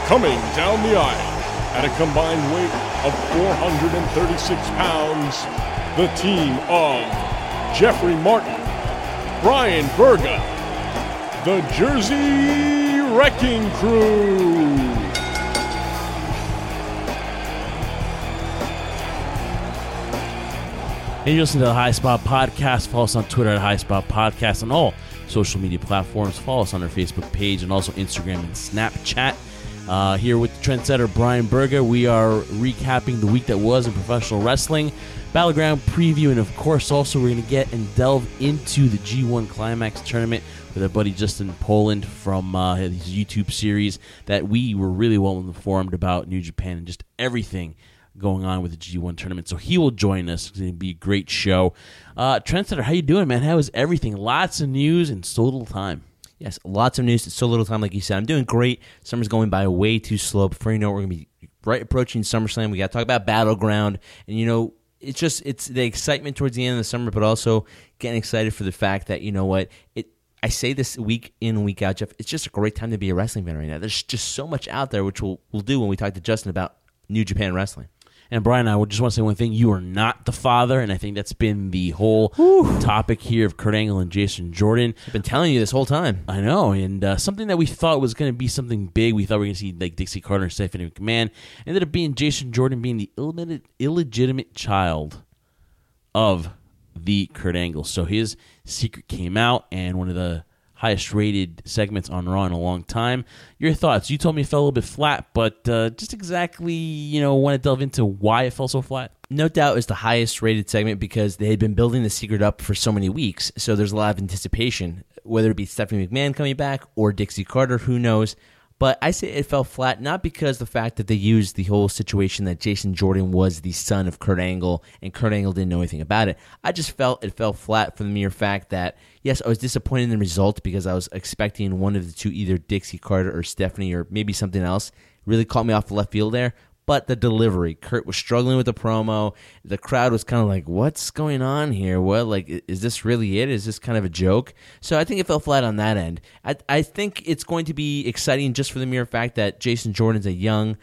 Coming down the aisle at a combined weight of 436 pounds, the team of Jeffrey Martin, Brian Berga, the Jersey Wrecking Crew. And you listen to the High Spot Podcast. Follow us on Twitter at High Spot Podcast on all social media platforms. Follow us on our Facebook page and also Instagram and Snapchat. Here with the trendsetter Brian Berga, we are recapping the week that was in professional wrestling, Battleground preview, and of course also we're going to get and delve into the G1 Climax tournament with our buddy Justin Poland from his YouTube series that we were really well informed about New Japan and just everything going on with the G1 tournament. So he will join us. It's going to be a great show. Trendsetter, how you doing, man? How is everything? Lots of news and so little time. Yes, lots of news. It's so little time, like you said. I'm doing great. Summer's going by way too slow. Before you know it, we're going to be right approaching SummerSlam. We got to talk about Battleground. And, you know, it's the excitement towards the end of the summer, but also getting excited for the fact that, you know what, I say this week in, week out, Jeff, it's just a great time to be a wrestling fan right now. There's just so much out there, which we'll do when we talk to Justin about New Japan Wrestling. And Brian, I would just want to say one thing. You are not the father, and I think that's been the whole topic here of Kurt Angle and Jason Jordan. I've been telling you this whole time. I know, and something that we thought was going to be something big. We thought we were going to see like Dixie Carter and Stephanie McMahon. Ended up being Jason Jordan being the illegitimate child of the Kurt Angle. So his secret came out, and one of the highest rated segments on Raw in a long time. Your thoughts? You told me it fell a little bit flat, but just exactly, want to delve into why it fell so flat? No doubt it's the highest rated segment because they had been building the secret up for so many weeks. So there's a lot of anticipation, whether it be Stephanie McMahon coming back or Dixie Carter, who knows. But I say it fell flat, not because the fact that they used the whole situation that Jason Jordan was the son of Kurt Angle and Kurt Angle didn't know anything about it. I just felt it fell flat for the mere fact that, yes, I was disappointed in the result because I was expecting one of the two, either Dixie Carter or Stephanie or maybe something else, really caught me off the left field there. But the delivery, Kurt was struggling with the promo. The crowd was kind of like, what's going on here? What, is this really it? Is this kind of a joke? So I think it fell flat on that end. I think it's going to be exciting just for the mere fact that Jason Jordan's a young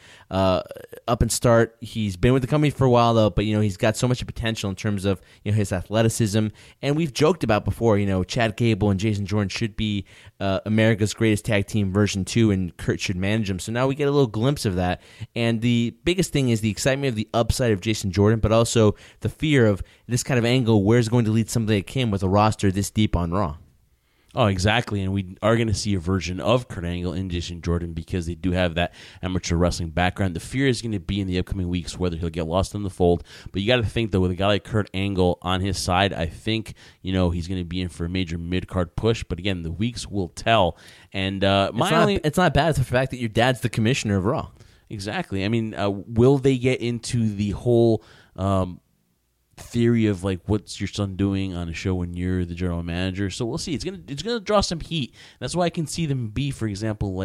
up and start. He's been with the company for a while, though, but, he's got so much potential in terms of, his athleticism. And we've joked about before, Chad Gable and Jason Jordan should be America's Greatest Tag Team version 2, and Kurt should manage them. So now we get a little glimpse of that. And the biggest thing is the excitement of the upside of Jason Jordan, but also the fear of this kind of angle, where it's going to lead somebody like him with a roster this deep on Raw. Oh, exactly, and we are going to see a version of Kurt Angle in Jason Jordan because they do have that amateur wrestling background. The fear is going to be in the upcoming weeks whether he'll get lost in the fold, but you got to think, though, with a guy like Kurt Angle on his side, I think, he's going to be in for a major mid-card push, but again, the weeks will tell. And it's not bad, it's the fact that your dad's the commissioner of Raw. Exactly. I mean, will they get into the whole theory of what's your son doing on a show when you're the general manager? So we'll see. It's gonna draw some heat. That's why I can see them be, for example,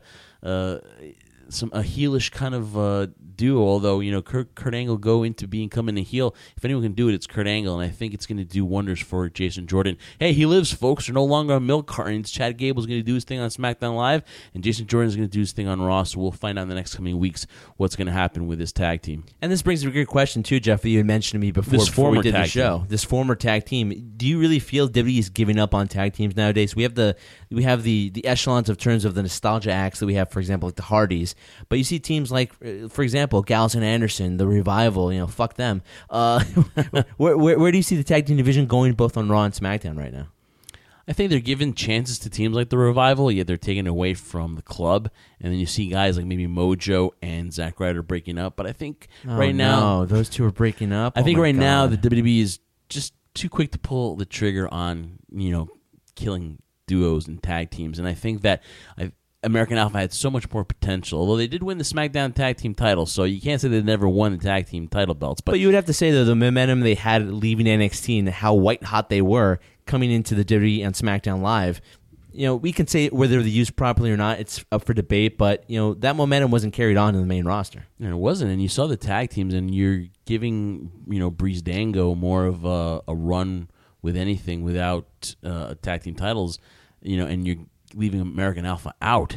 a heelish kind of duo. Although Kurt Angle go into becoming a heel. If anyone can do it, it's Kurt Angle, and I think it's going to do wonders for Jason Jordan. Hey, he lives, folks. They're no longer on milk cartons. Chad Gable's going to do his thing on SmackDown Live, and Jason Jordan's going to do his thing on Raw. So we'll find out in the next coming weeks what's going to happen with this tag team. And this brings up a great question too, Jeff, that you had mentioned to me before we did the show. This former tag team. Do you really feel WWE is giving up on tag teams nowadays? We have the echelons of terms of the nostalgia acts that we have, for example, like the Hardys. But you see teams like, for example, Gallows and Anderson, the Revival, fuck them. Where do you see the tag team division going both on Raw and SmackDown right now? I think they're giving chances to teams like the Revival, yet they're taking away from the club. And then you see guys like maybe Mojo and Zack Ryder breaking up. But I think now... those two are breaking up? I think now the WWE is just too quick to pull the trigger on, killing duos and tag teams. And I think that... American Alpha had so much more potential, although they did win the SmackDown Tag Team title, so you can't say they never won the Tag Team title belts. But you would have to say, though, the momentum they had leaving NXT and how white-hot they were coming into the WWE and SmackDown Live, we can say whether they're used properly or not, it's up for debate, but that momentum wasn't carried on in the main roster. And it wasn't, and you saw the tag teams, and you're giving Breeze Dango more of a run with anything without tag team titles, and you're leaving American Alpha out.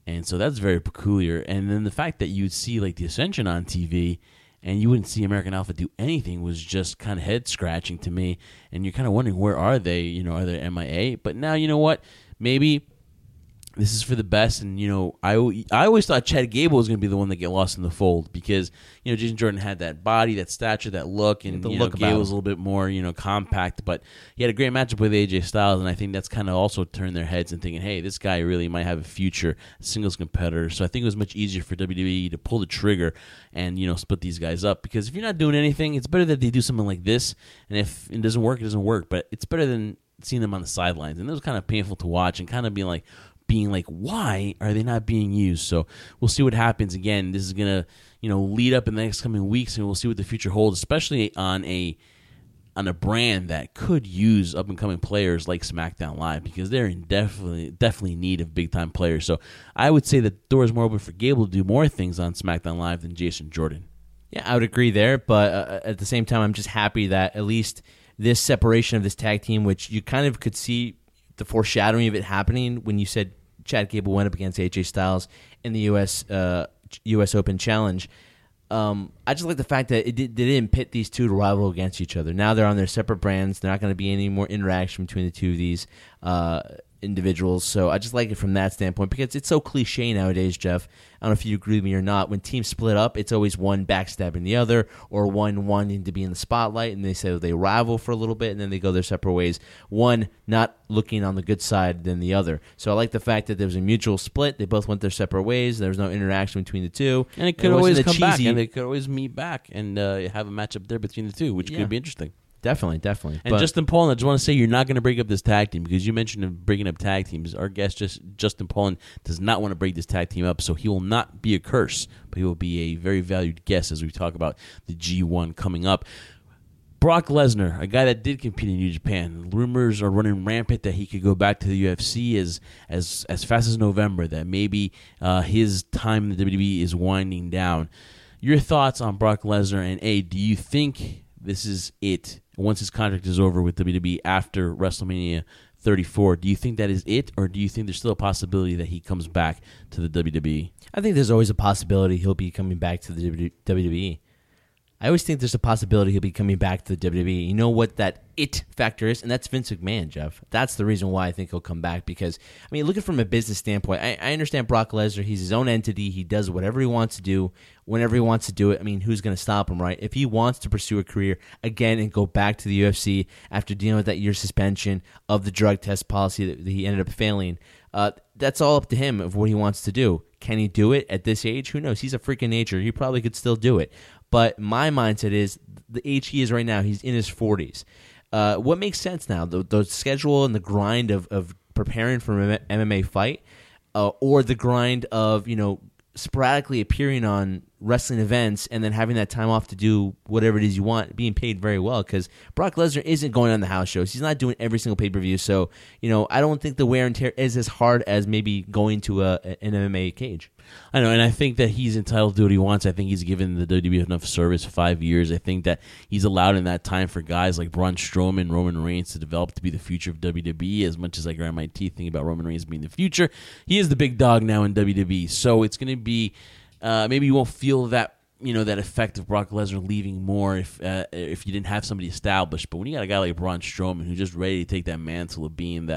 And so that's very peculiar. And then the fact that you'd see like the Ascension on TV and you wouldn't see American Alpha do anything was just kind of head scratching to me. And you're kind of wondering, where are they? You know, are they MIA? But now, you know what? Maybe this is for the best. And, you know, I always thought Chad Gable was going to be the one that get lost in the fold because, you know, Jason Jordan had that body, that stature, that look. And, you know, Gable was a little bit more, you know, compact. But he had a great matchup with AJ Styles. And I think that's kind of also turned their heads and thinking, hey, this guy really might have a future singles competitor. So I think it was much easier for WWE to pull the trigger and, you know, split these guys up. Because if you're not doing anything, it's better that they do something like this. And if it doesn't work, it doesn't work. But it's better than seeing them on the sidelines. And it was kind of painful to watch and kind of being like, why are they not being used? So we'll see what happens. Again, this is going to, you know, lead up in the next coming weeks, and we'll see what the future holds, especially on a brand that could use up-and-coming players like SmackDown Live because they're in definitely need of big-time players. So I would say the door is more open for Gable to do more things on SmackDown Live than Jason Jordan. Yeah, I would agree there, but at the same time, I'm just happy that at least this separation of this tag team, which you kind of could see the foreshadowing of it happening when you said Chad Gable went up against AJ Styles in the U.S. Open Challenge. I just like the fact that they didn't pit these two to rival against each other. Now they're on their separate brands. They're not going to be any more interaction between the two of these individuals. So I just like it from that standpoint because it's so cliche nowadays, Jeff. I don't know if you agree with me or not. When teams split up, it's always one backstabbing the other or one wanting to be in the spotlight, and they say they rival for a little bit, and then they go their separate ways. One not looking on the good side than the other. So I like the fact that there was a mutual split. They both went their separate ways. There was no interaction between the two. And it could always come back, and they could always meet back and have a matchup there between the two, which could be interesting. Definitely. And Justin Poland, I just want to say you're not going to break up this tag team because you mentioned breaking up tag teams. Our guest, Justin Poland, does not want to break this tag team up, so he will not be a curse, but he will be a very valued guest as we talk about the G1 coming up. Brock Lesnar, a guy that did compete in New Japan. Rumors are running rampant that he could go back to the UFC as fast as November, that maybe his time in the WWE is winding down. Your thoughts on Brock Lesnar, and do you think this is it? Once his contract is over with WWE after WrestleMania 34, do you think that is it, or do you think there's still a possibility that he comes back to the WWE? I think there's always a possibility he'll be coming back to the WWE. I always think there's a possibility he'll be coming back to the WWE. You know what that it factor is? And that's Vince McMahon, Jeff. That's the reason why I think he'll come back because, I mean, look at it from a business standpoint. I understand Brock Lesnar. He's his own entity. He does whatever he wants to do, whenever he wants to do it. I mean, who's going to stop him, right? If he wants to pursue a career again and go back to the UFC after dealing with that year suspension of the drug test policy that he ended up failing, that's all up to him of what he wants to do. Can he do it at this age? Who knows? He's a freak of nature. He probably could still do it. But my mindset is the age he is right now, he's in his 40s. What makes sense now? The schedule and the grind of preparing for an MMA fight or the grind of, you know, sporadically appearing on wrestling events and then having that time off to do whatever it is you want, being paid very well because Brock Lesnar isn't going on the house shows. He's not doing every single pay-per-view. So, you know, I don't think the wear and tear is as hard as maybe going to an MMA cage. I know, and I think that he's entitled to do what he wants. I think he's given the WWE enough service for 5 years. I think that he's allowed in that time for guys like Braun Strowman, Roman Reigns to develop to be the future of WWE. As much as I grind my teeth thinking about Roman Reigns being the future, he is the big dog now in WWE. So it's going to be maybe you won't feel that, you know, that effect of Brock Lesnar leaving more if you didn't have somebody established. But when you got a guy like Braun Strowman who's just ready to take that mantle of being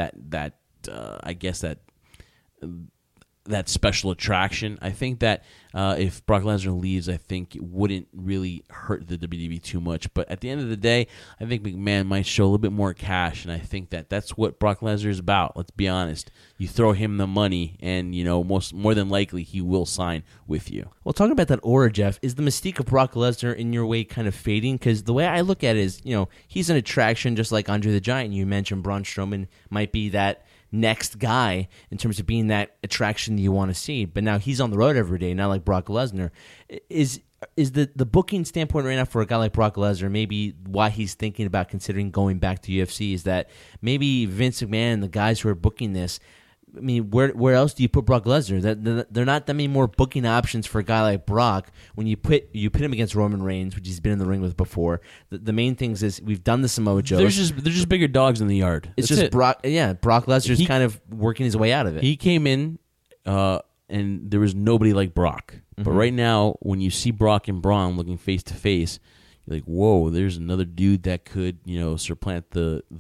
that special attraction, I think that if Brock Lesnar leaves, I think it wouldn't really hurt the WWE too much. But at the end of the day, I think McMahon might show a little bit more cash, and I think that that's what Brock Lesnar is about. Let's be honest. You throw him the money, and you know more than likely he will sign with you. Well, talking about that aura, Jeff, is the mystique of Brock Lesnar in your way kind of fading? Because the way I look at it is, you know, he's an attraction just like Andre the Giant. You mentioned Braun Strowman might be that next guy in terms of being that attraction you want to see, but now he's on the road every day, not like Brock Lesnar. Is the booking standpoint right now for a guy like Brock Lesnar, maybe why he's thinking about considering going back to UFC, is that maybe Vince McMahon and the guys who are booking this, I mean, where else do you put Brock Lesnar? There are not that many more booking options for a guy like Brock when you put him against Roman Reigns, which he's been in the ring with before. The main things is we've done the Samoa Joe. There's just bigger dogs in the yard. It's just Brock. Yeah, Brock Lesnar's kind of working his way out of it. He came in and there was nobody like Brock. But right now, when you see Brock and Braun looking face to face, you're like, whoa, there's another dude that could, supplant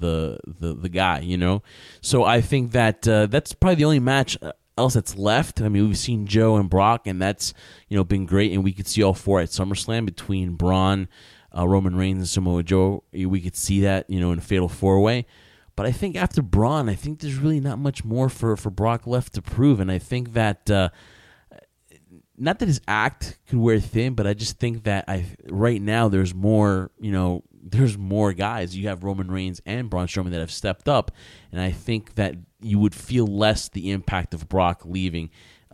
the guy, So I think that that's probably the only match else that's left. I mean, we've seen Joe and Brock, and that's, been great, and we could see all four at SummerSlam between Braun, Roman Reigns, and Samoa Joe. We could see that, in a fatal four-way. But I think after Braun, I think there's really not much more for Brock left to prove, and I think that not that his act could wear thin, but I just think that right now there's more, there's more guys. You have Roman Reigns and Braun Strowman that have stepped up, and I think that you would feel less the impact of Brock leaving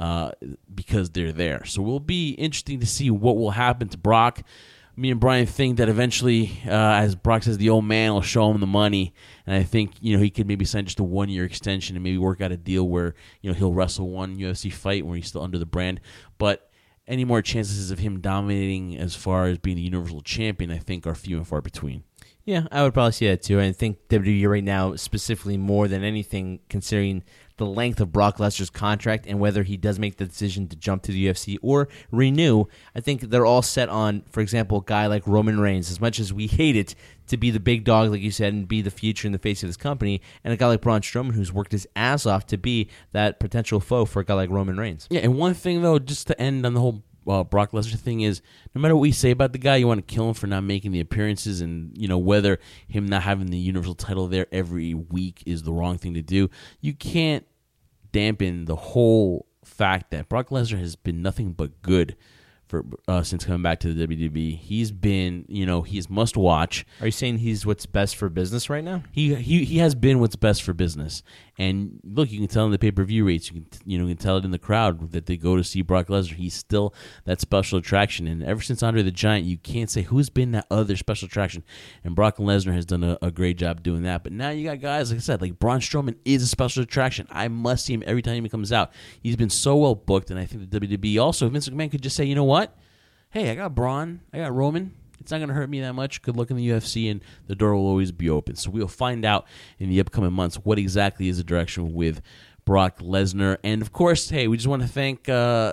because they're there. So it will be interesting to see what will happen to Brock. Me and Brian think that eventually, as Brock says, the old man will show him the money, and I think he could maybe sign just a 1-year extension and maybe work out a deal where he'll wrestle one UFC fight where he's still under the brand. But any more chances of him dominating as far as being the Universal Champion, I think, are few and far between. Yeah, I would probably see that too. And I think WWE right now, specifically more than anything, considering the length of Brock Lesnar's contract and whether he does make the decision to jump to the UFC or renew, I think they're all set on, for example, a guy like Roman Reigns, as much as we hate it, to be the big dog, like you said, and be the future and the face of this company, and a guy like Braun Strowman who's worked his ass off to be that potential foe for a guy like Roman Reigns. Yeah, and one thing, though, just to end on the whole Brock Lesnar thing is, no matter what we say about the guy, you want to kill him for not making the appearances, and whether him not having the Universal title there every week is the wrong thing to do. You can't dampen the whole fact that Brock Lesnar has been nothing but good for since coming back to the WWE. He's been, he's must watch. Are you saying he's what's best for business right now? He has been what's best for business. And look, you can tell in the pay-per-view rates. You can tell it in the crowd that they go to see Brock Lesnar. He's still that special attraction. And ever since Andre the Giant, you can't say who's been that other special attraction. And Brock Lesnar has done a great job doing that. But now you got guys, like I said, like Braun Strowman is a special attraction. I must see him every time he comes out. He's been so well booked, and I think the WWE also, Vince McMahon could just say, you know what? Hey, I got Braun, I got Roman. It's not going to hurt me that much. Good luck in the UFC, and the door will always be open. So we'll find out in the upcoming months what exactly is the direction with Brock Lesnar. And, of course, hey, we just want to thank,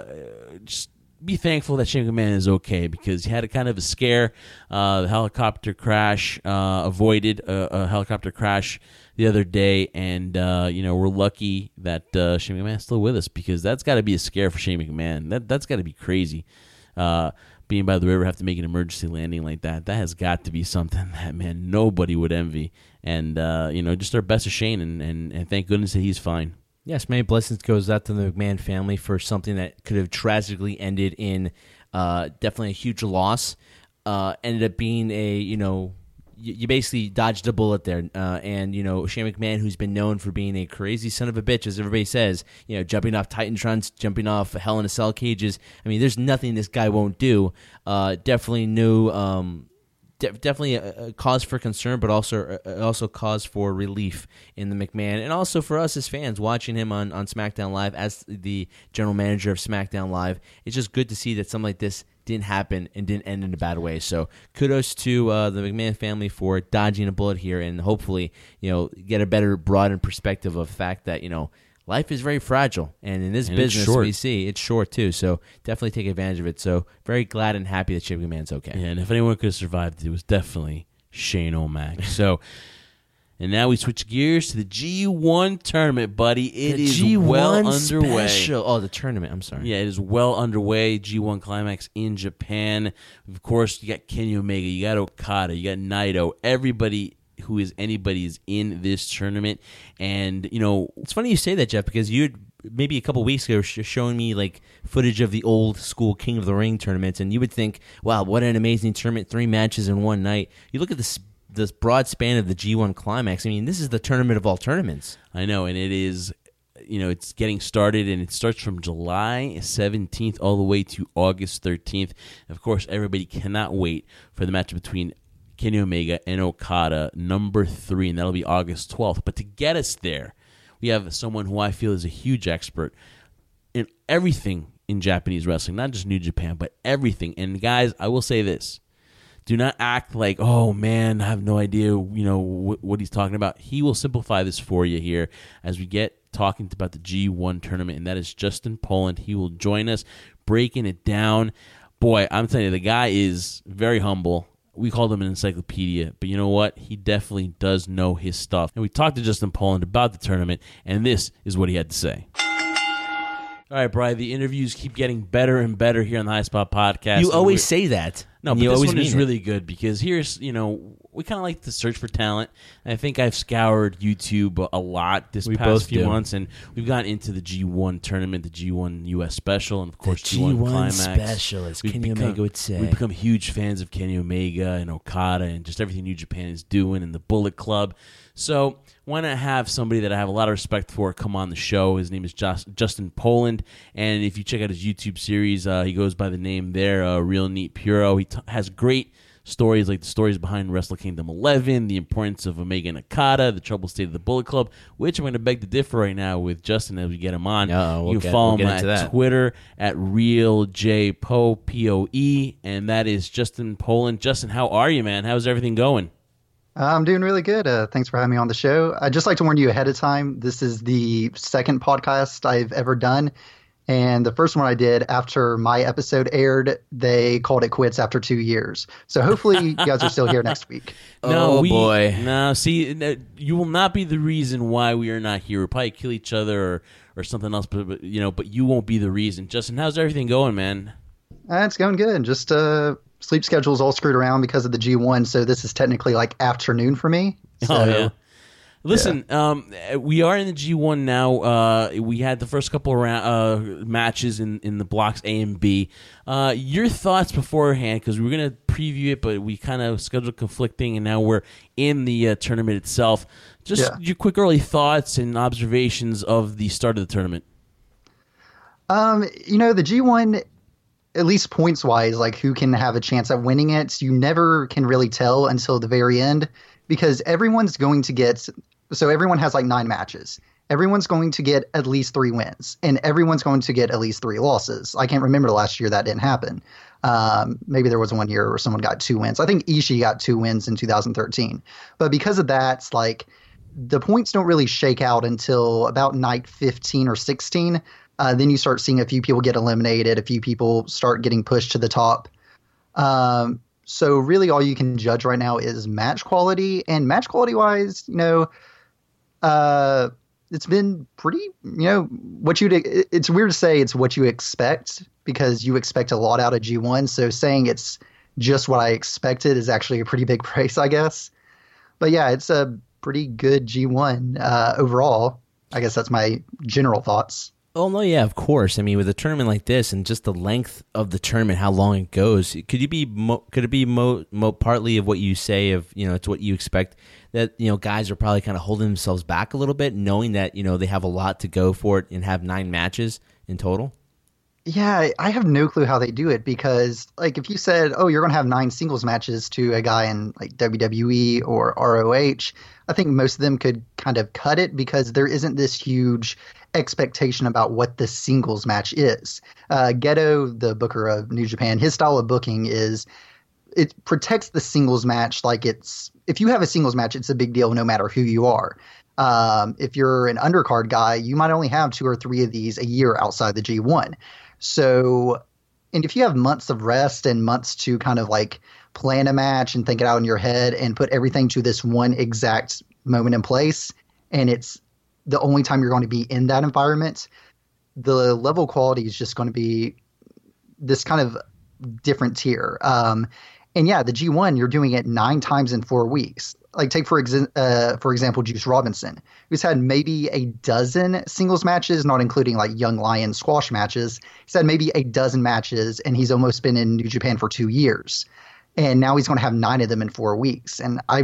just be thankful that Shane McMahon is okay, because he had a kind of a scare. The helicopter crash, avoided a helicopter crash the other day, and, we're lucky that Shane McMahon is still with us, because that's got to be a scare for Shane McMahon. That's got to be crazy. Being by the river, have to make an emergency landing like that. That has got to be something that, man, nobody would envy. And, just our best to Shane, and thank goodness that he's fine. Yes, many blessings goes out to the McMahon family for something that could have tragically ended in definitely a huge loss. Ended up being you basically dodged a bullet there. And Shane McMahon, who's been known for being a crazy son of a bitch, as everybody says, jumping off Titantrons, jumping off Hell in a Cell cages. I mean, there's nothing this guy won't do. Definitely definitely a cause for concern, but also cause for relief in the McMahon, and also for us as fans watching him on SmackDown Live as the general manager of SmackDown Live. It's just good to see that something like this didn't happen and didn't end in a bad way. So kudos to the McMahon family for dodging a bullet here, and hopefully get a better broadened perspective of the fact that life is very fragile, and in this business we see it's short too. So definitely take advantage of it. So very glad and happy that Shane McMahon's okay. Yeah, and if anyone could have survived, it was definitely Shane O'Mac. So. And now we switch gears to the G1 tournament, buddy. It is G1 well underway. Special. Oh, the tournament. I'm sorry. Yeah, it is well underway. G1 Climax in Japan. Of course, you got Kenny Omega, you got Okada, you got Naito. Everybody who is anybody is in this tournament. And, it's funny you say that, Jeff, because you maybe a couple weeks ago were showing me like footage of the old school King of the Ring tournaments, and you would think, wow, what an amazing tournament, 3 matches in one night. You look at this broad span of the G1 Climax. I mean, this is the tournament of all tournaments. I know, and it is, it's getting started, and it starts from July 17th all the way to August 13th. Of course, everybody cannot wait for the match between Kenny Omega and Okada, number 3, and that'll be August 12th. But to get us there, we have someone who I feel is a huge expert in everything in Japanese wrestling, not just New Japan, but everything. And guys, I will say this. Do not act like, oh, man, I have no idea, what he's talking about. He will simplify this for you here as we get talking about the G1 tournament, and that is Justin Poland. He will join us breaking it down. Boy, I'm telling you, the guy is very humble. We called him an encyclopedia, but you know what? He definitely does know his stuff. And we talked to Justin Poland about the tournament, and this is what he had to say. All right, Brian, the interviews keep getting better and better here on the High Spot Podcast. You always say that. No, but you this always one is mean it. really good because here's, we kind of like to search for talent. And I think I've scoured YouTube a lot this We past both few do. months, and we've gotten into the G1 tournament, the G1 US Special, and of course The G1 G1 Climax. Special, as We've Kenny Omega would say. We've become huge fans of Kenny Omega and Okada and just everything New Japan is doing and the Bullet Club. So why not have somebody that I have a lot of respect for come on the show? His name is Justin Poland, and if you check out his YouTube series, he goes by the name there, Real Neat Puro. He has great stories like the stories behind Wrestle Kingdom 11, the importance of Omega and Okada, the troubled state of the Bullet Club, which I'm going to beg to differ right now with Justin as we get him on. You can follow him at Twitter at RealJPoe, P-O-E, and that is Justin Poland. Justin, how are you, man? How's everything going? I'm doing really good. Thanks for having me on the show. I'd just like to warn you ahead of time. This is the second podcast I've ever done. And the first one I did after my episode aired, they called it quits after 2 years. So hopefully you guys are still here next week. Boy. No, see, you will not be the reason why we are not here. We'll probably kill each other or something else, but you won't be the reason. Justin, how's everything going, man? It's going good. Just sleep schedule is all screwed around because of the G1, so this is technically like afternoon for me. So, oh, yeah. Listen, we are in the G1 now. We had the first couple of matches in the blocks A and B. Your thoughts beforehand, because we were going to preview it, but we kind of scheduled conflicting, and now we're in the tournament itself. Just your quick early thoughts and observations of the start of the tournament. The G1, at least points-wise, like who can have a chance at winning it, you never can really tell until the very end, because everyone's going to get – so everyone has like 9 matches. Everyone's going to get at least 3 wins, and everyone's going to get at least 3 losses. I can't remember last year that didn't happen. Maybe there was one year where someone got 2 wins. I think Ishii got 2 wins in 2013. But because of that, it's like the points don't really shake out until about night 15 or 16. Then you start seeing a few people get eliminated, a few people start getting pushed to the top. So really all you can judge right now is match quality. And match quality-wise, it's been pretty, it's weird to say it's what you expect because you expect a lot out of G1. So saying it's just what I expected is actually a pretty big praise, I guess. But yeah, it's a pretty good G1 overall. I guess that's my general thoughts. Oh, no, yeah, of course. I mean, with a tournament like this and just the length of the tournament, how long it goes, could it be partly of what you say of, it's what you expect that, guys are probably kind of holding themselves back a little bit, knowing that, they have a lot to go for it and have 9 matches in total? Yeah, I have no clue how they do it because, like, if you said, oh, you're going to have 9 singles matches to a guy in, like, WWE or ROH, I think most of them could kind of cut it because there isn't this huge expectation about what the singles match is. Gedo, the booker of New Japan, his style of booking is it protects the singles match like if you have a singles match, it's a big deal no matter who you are. If you're an undercard guy, you might only have 2 or 3 of these a year outside the G1. So, and if you have months of rest and months to kind of like plan a match and think it out in your head and put everything to this one exact moment in place, and it's the only time you're going to be in that environment, the level quality is just going to be this kind of different tier. And yeah, the G1, you're doing it 9 times in 4 weeks. Like take for example, Juice Robinson, who's had maybe a dozen singles matches, not including like Young Lion squash matches. He's had maybe a dozen matches, and he's almost been in New Japan for 2 years. And now he's going to have 9 of them in 4 weeks. And I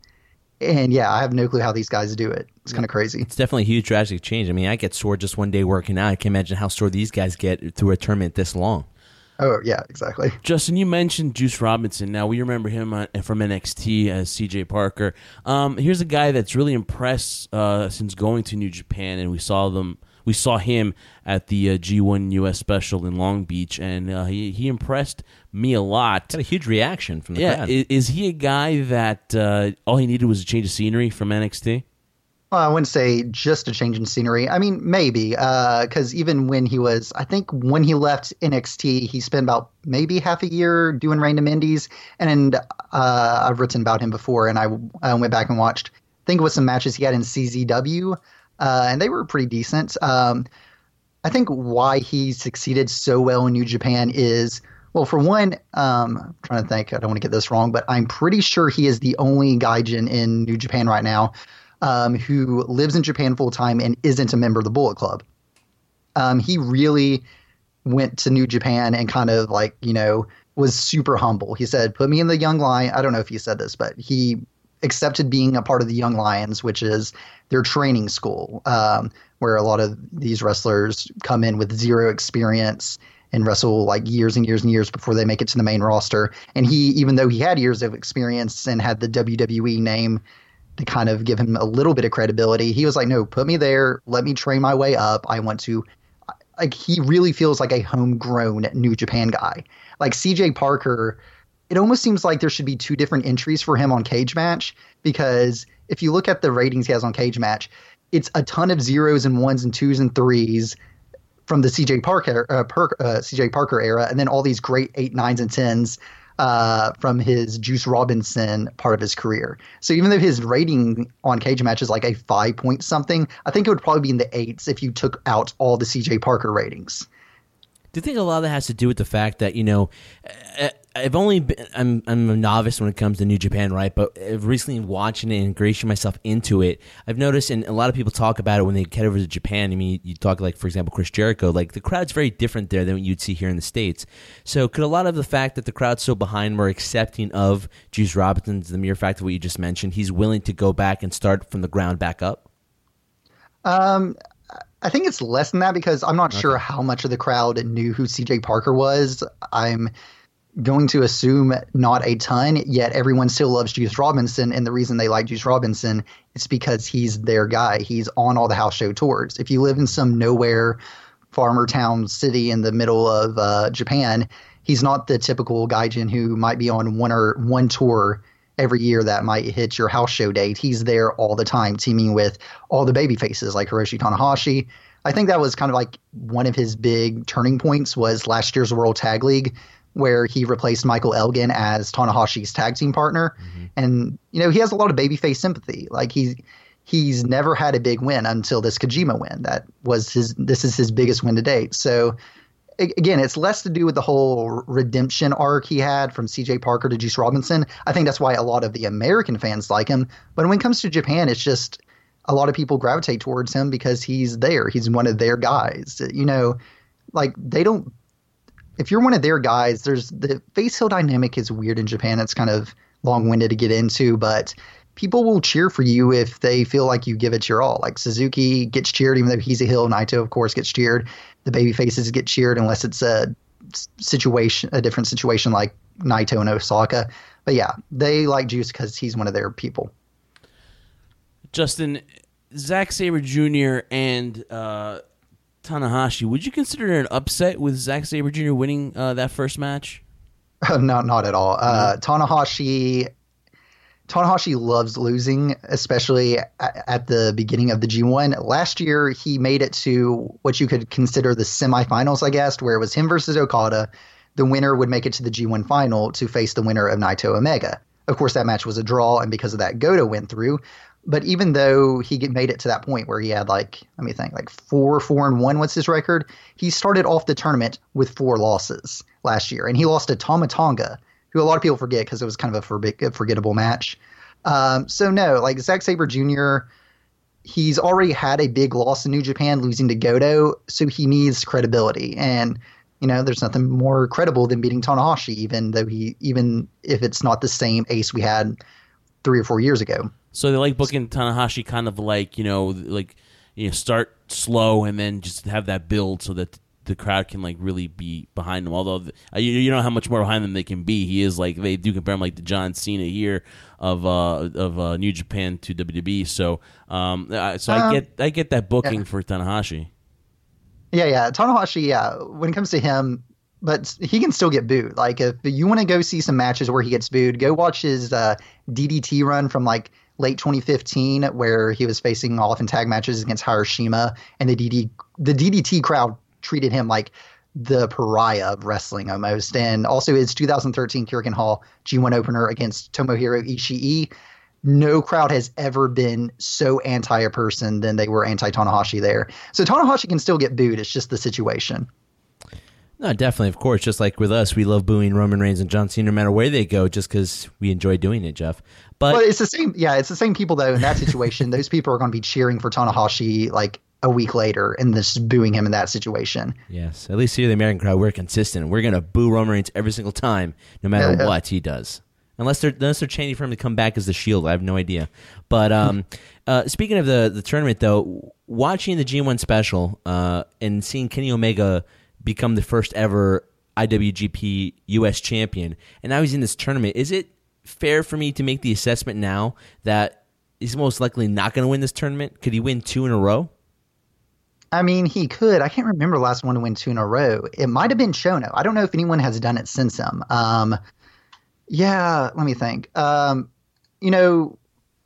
have no clue how these guys do it. It's kind of crazy. It's definitely a huge drastic change. I mean, I get sore just one day working out. I can't imagine how sore these guys get through a tournament this long. Oh, yeah, exactly. Justin, you mentioned Juice Robinson. Now, we remember him from NXT as CJ Parker. Here's a guy that's really impressed since going to New Japan, and we saw him at the G1 US Special in Long Beach, and he impressed me a lot. Got a huge reaction from the crowd. Is he a guy that all he needed was a change of scenery from NXT? Well, I wouldn't say just a change in scenery. I mean, maybe, because even when I think when he left NXT, he spent about maybe half a year doing random indies. And I've written about him before, and I went back and watched, I think it was some matches he had in CZW, and they were pretty decent. I think why he succeeded so well in New Japan is, well, for one, I'm trying to think, I don't want to get this wrong, but I'm pretty sure he is the only gaijin in New Japan right now who lives in Japan full time and isn't a member of the Bullet Club. He really went to New Japan and kind of like, was super humble. He said, put me in the Young Lion. I don't know if he said this, but he accepted being a part of the Young Lions, which is their training school, where a lot of these wrestlers come in with zero experience and wrestle like years and years and years before they make it to the main roster. And he, even though he had years of experience and had the WWE name to kind of give him a little bit of credibility, he was like, no, put me there. Let me train my way up. I want to, like, he really feels like a homegrown New Japan guy. Like CJ Parker, it almost seems like there should be two different entries for him on Cage Match, because if you look at the ratings he has on Cage Match, it's a ton of zeros and ones and twos and threes from the CJ Parker era, and then all these great 8, 9s, and 10s from his Juice Robinson part of his career. So even though his rating on Cage Match is like a 5 point something, I think it would probably be in the 8s if you took out all the CJ Parker ratings. Do you think a lot of that has to do with the fact that, I'm a novice when it comes to New Japan, right? But recently watching it and ingratiating myself into it, I've noticed, and a lot of people talk about it when they get over to Japan. I mean, you talk like, for example, Chris Jericho, like the crowd's very different there than what you'd see here in the States. So could a lot of the fact that the crowd's so behind more accepting of Juice Robinson, the mere fact of what you just mentioned, he's willing to go back and start from the ground back up? I think it's less than that, because I'm not sure how much of the crowd knew who CJ Parker was. I'm going to assume not a ton, yet everyone still loves Juice Robinson, and the reason they like Juice Robinson is because he's their guy. He's on all the house show tours. If you live in some nowhere farmer town city in the middle of Japan, he's not the typical gaijin who might be on one tour every year that might hit your house show date. He's there all the time, teaming with all the baby faces like Hiroshi Tanahashi. I think that was kind of like one of his big turning points was last year's World Tag League, where he replaced Michael Elgin as Tanahashi's tag team partner. Mm-hmm. And, he has a lot of babyface sympathy. Like he's never had a big win until this Kojima win. This is his biggest win to date. So again, it's less to do with the whole redemption arc he had from CJ Parker to Juice Robinson. I think that's why a lot of the American fans like him. But when it comes to Japan, it's just a lot of people gravitate towards him because he's there. He's one of their guys. Like they don't. If you're one of their guys, there's the face heel dynamic is weird in Japan. It's kind of long-winded to get into, but people will cheer for you if they feel like you give it your all. Like Suzuki gets cheered even though he's a heel. Naito, of course, gets cheered. The baby faces get cheered unless it's a different situation like Naito and Osaka. But yeah, they like Juice because he's one of their people. Justin, Zack Sabre Jr. and Tanahashi, would you consider it an upset with Zack Sabre Jr. winning that first match? No, not at all. Tanahashi loves losing, especially at the beginning of the G1. Last year, he made it to what you could consider the semifinals, I guess, where it was him versus Okada. The winner would make it to the G1 final to face the winner of Naito Omega. Of course, that match was a draw, and because of that, Goto went through. But even though he made it to that point where he had 4-1 was his record, he started off the tournament with 4 losses last year. And he lost to Tama Tonga, who a lot of people forget because it was kind of a forgettable match. So no, like Zack Sabre Jr., he's already had a big loss in New Japan, losing to Goto, so he needs credibility. And, there's nothing more credible than beating Tanahashi, even if it's not the same ace we had 3 or 4 years ago. So they like booking Tanahashi kind of start slow and then just have that build so that the crowd can really be behind him. Although you know how much more behind them they can be. He is they do compare him the John Cena here of New Japan to WWE. So I get that booking for Tanahashi. Yeah, Tanahashi. Yeah, when it comes to him. But he can still get booed. Like, if you want to go see some matches where he gets booed, go watch his DDT run from late 2015 where he was facing off in tag matches against Hiroshima, and the DDT crowd treated him like the pariah of wrestling almost. And also his 2013 Korakuen Hall G1 opener against Tomohiro Ishii. No crowd has ever been so anti a person than they were anti Tanahashi there. So Tanahashi can still get booed. It's just the situation. No, definitely, of course. Just like with us, we love booing Roman Reigns and John Cena no matter where they go, just because we enjoy doing it, Jeff. But it's the same. Yeah, it's the same people though. In that situation, those people are going to be cheering for Tanahashi like a week later and just booing him in that situation. Yes, at least here, the American crowd, we're consistent. We're going to boo Roman Reigns every single time, no matter what he does. Unless they're chanting for him to come back as the Shield, I have no idea. But speaking of the tournament, though, watching the G1 special and seeing Kenny Omega become the first ever IWGP US champion, and now he's in this tournament, is it fair for me to make the assessment now that he's most likely not going to win this tournament? Could he win 2 in a row? I mean, he could. I can't remember the last one to win 2 in a row. It might have been Shono. I don't know if anyone has done it since him. Yeah, let me think. You know,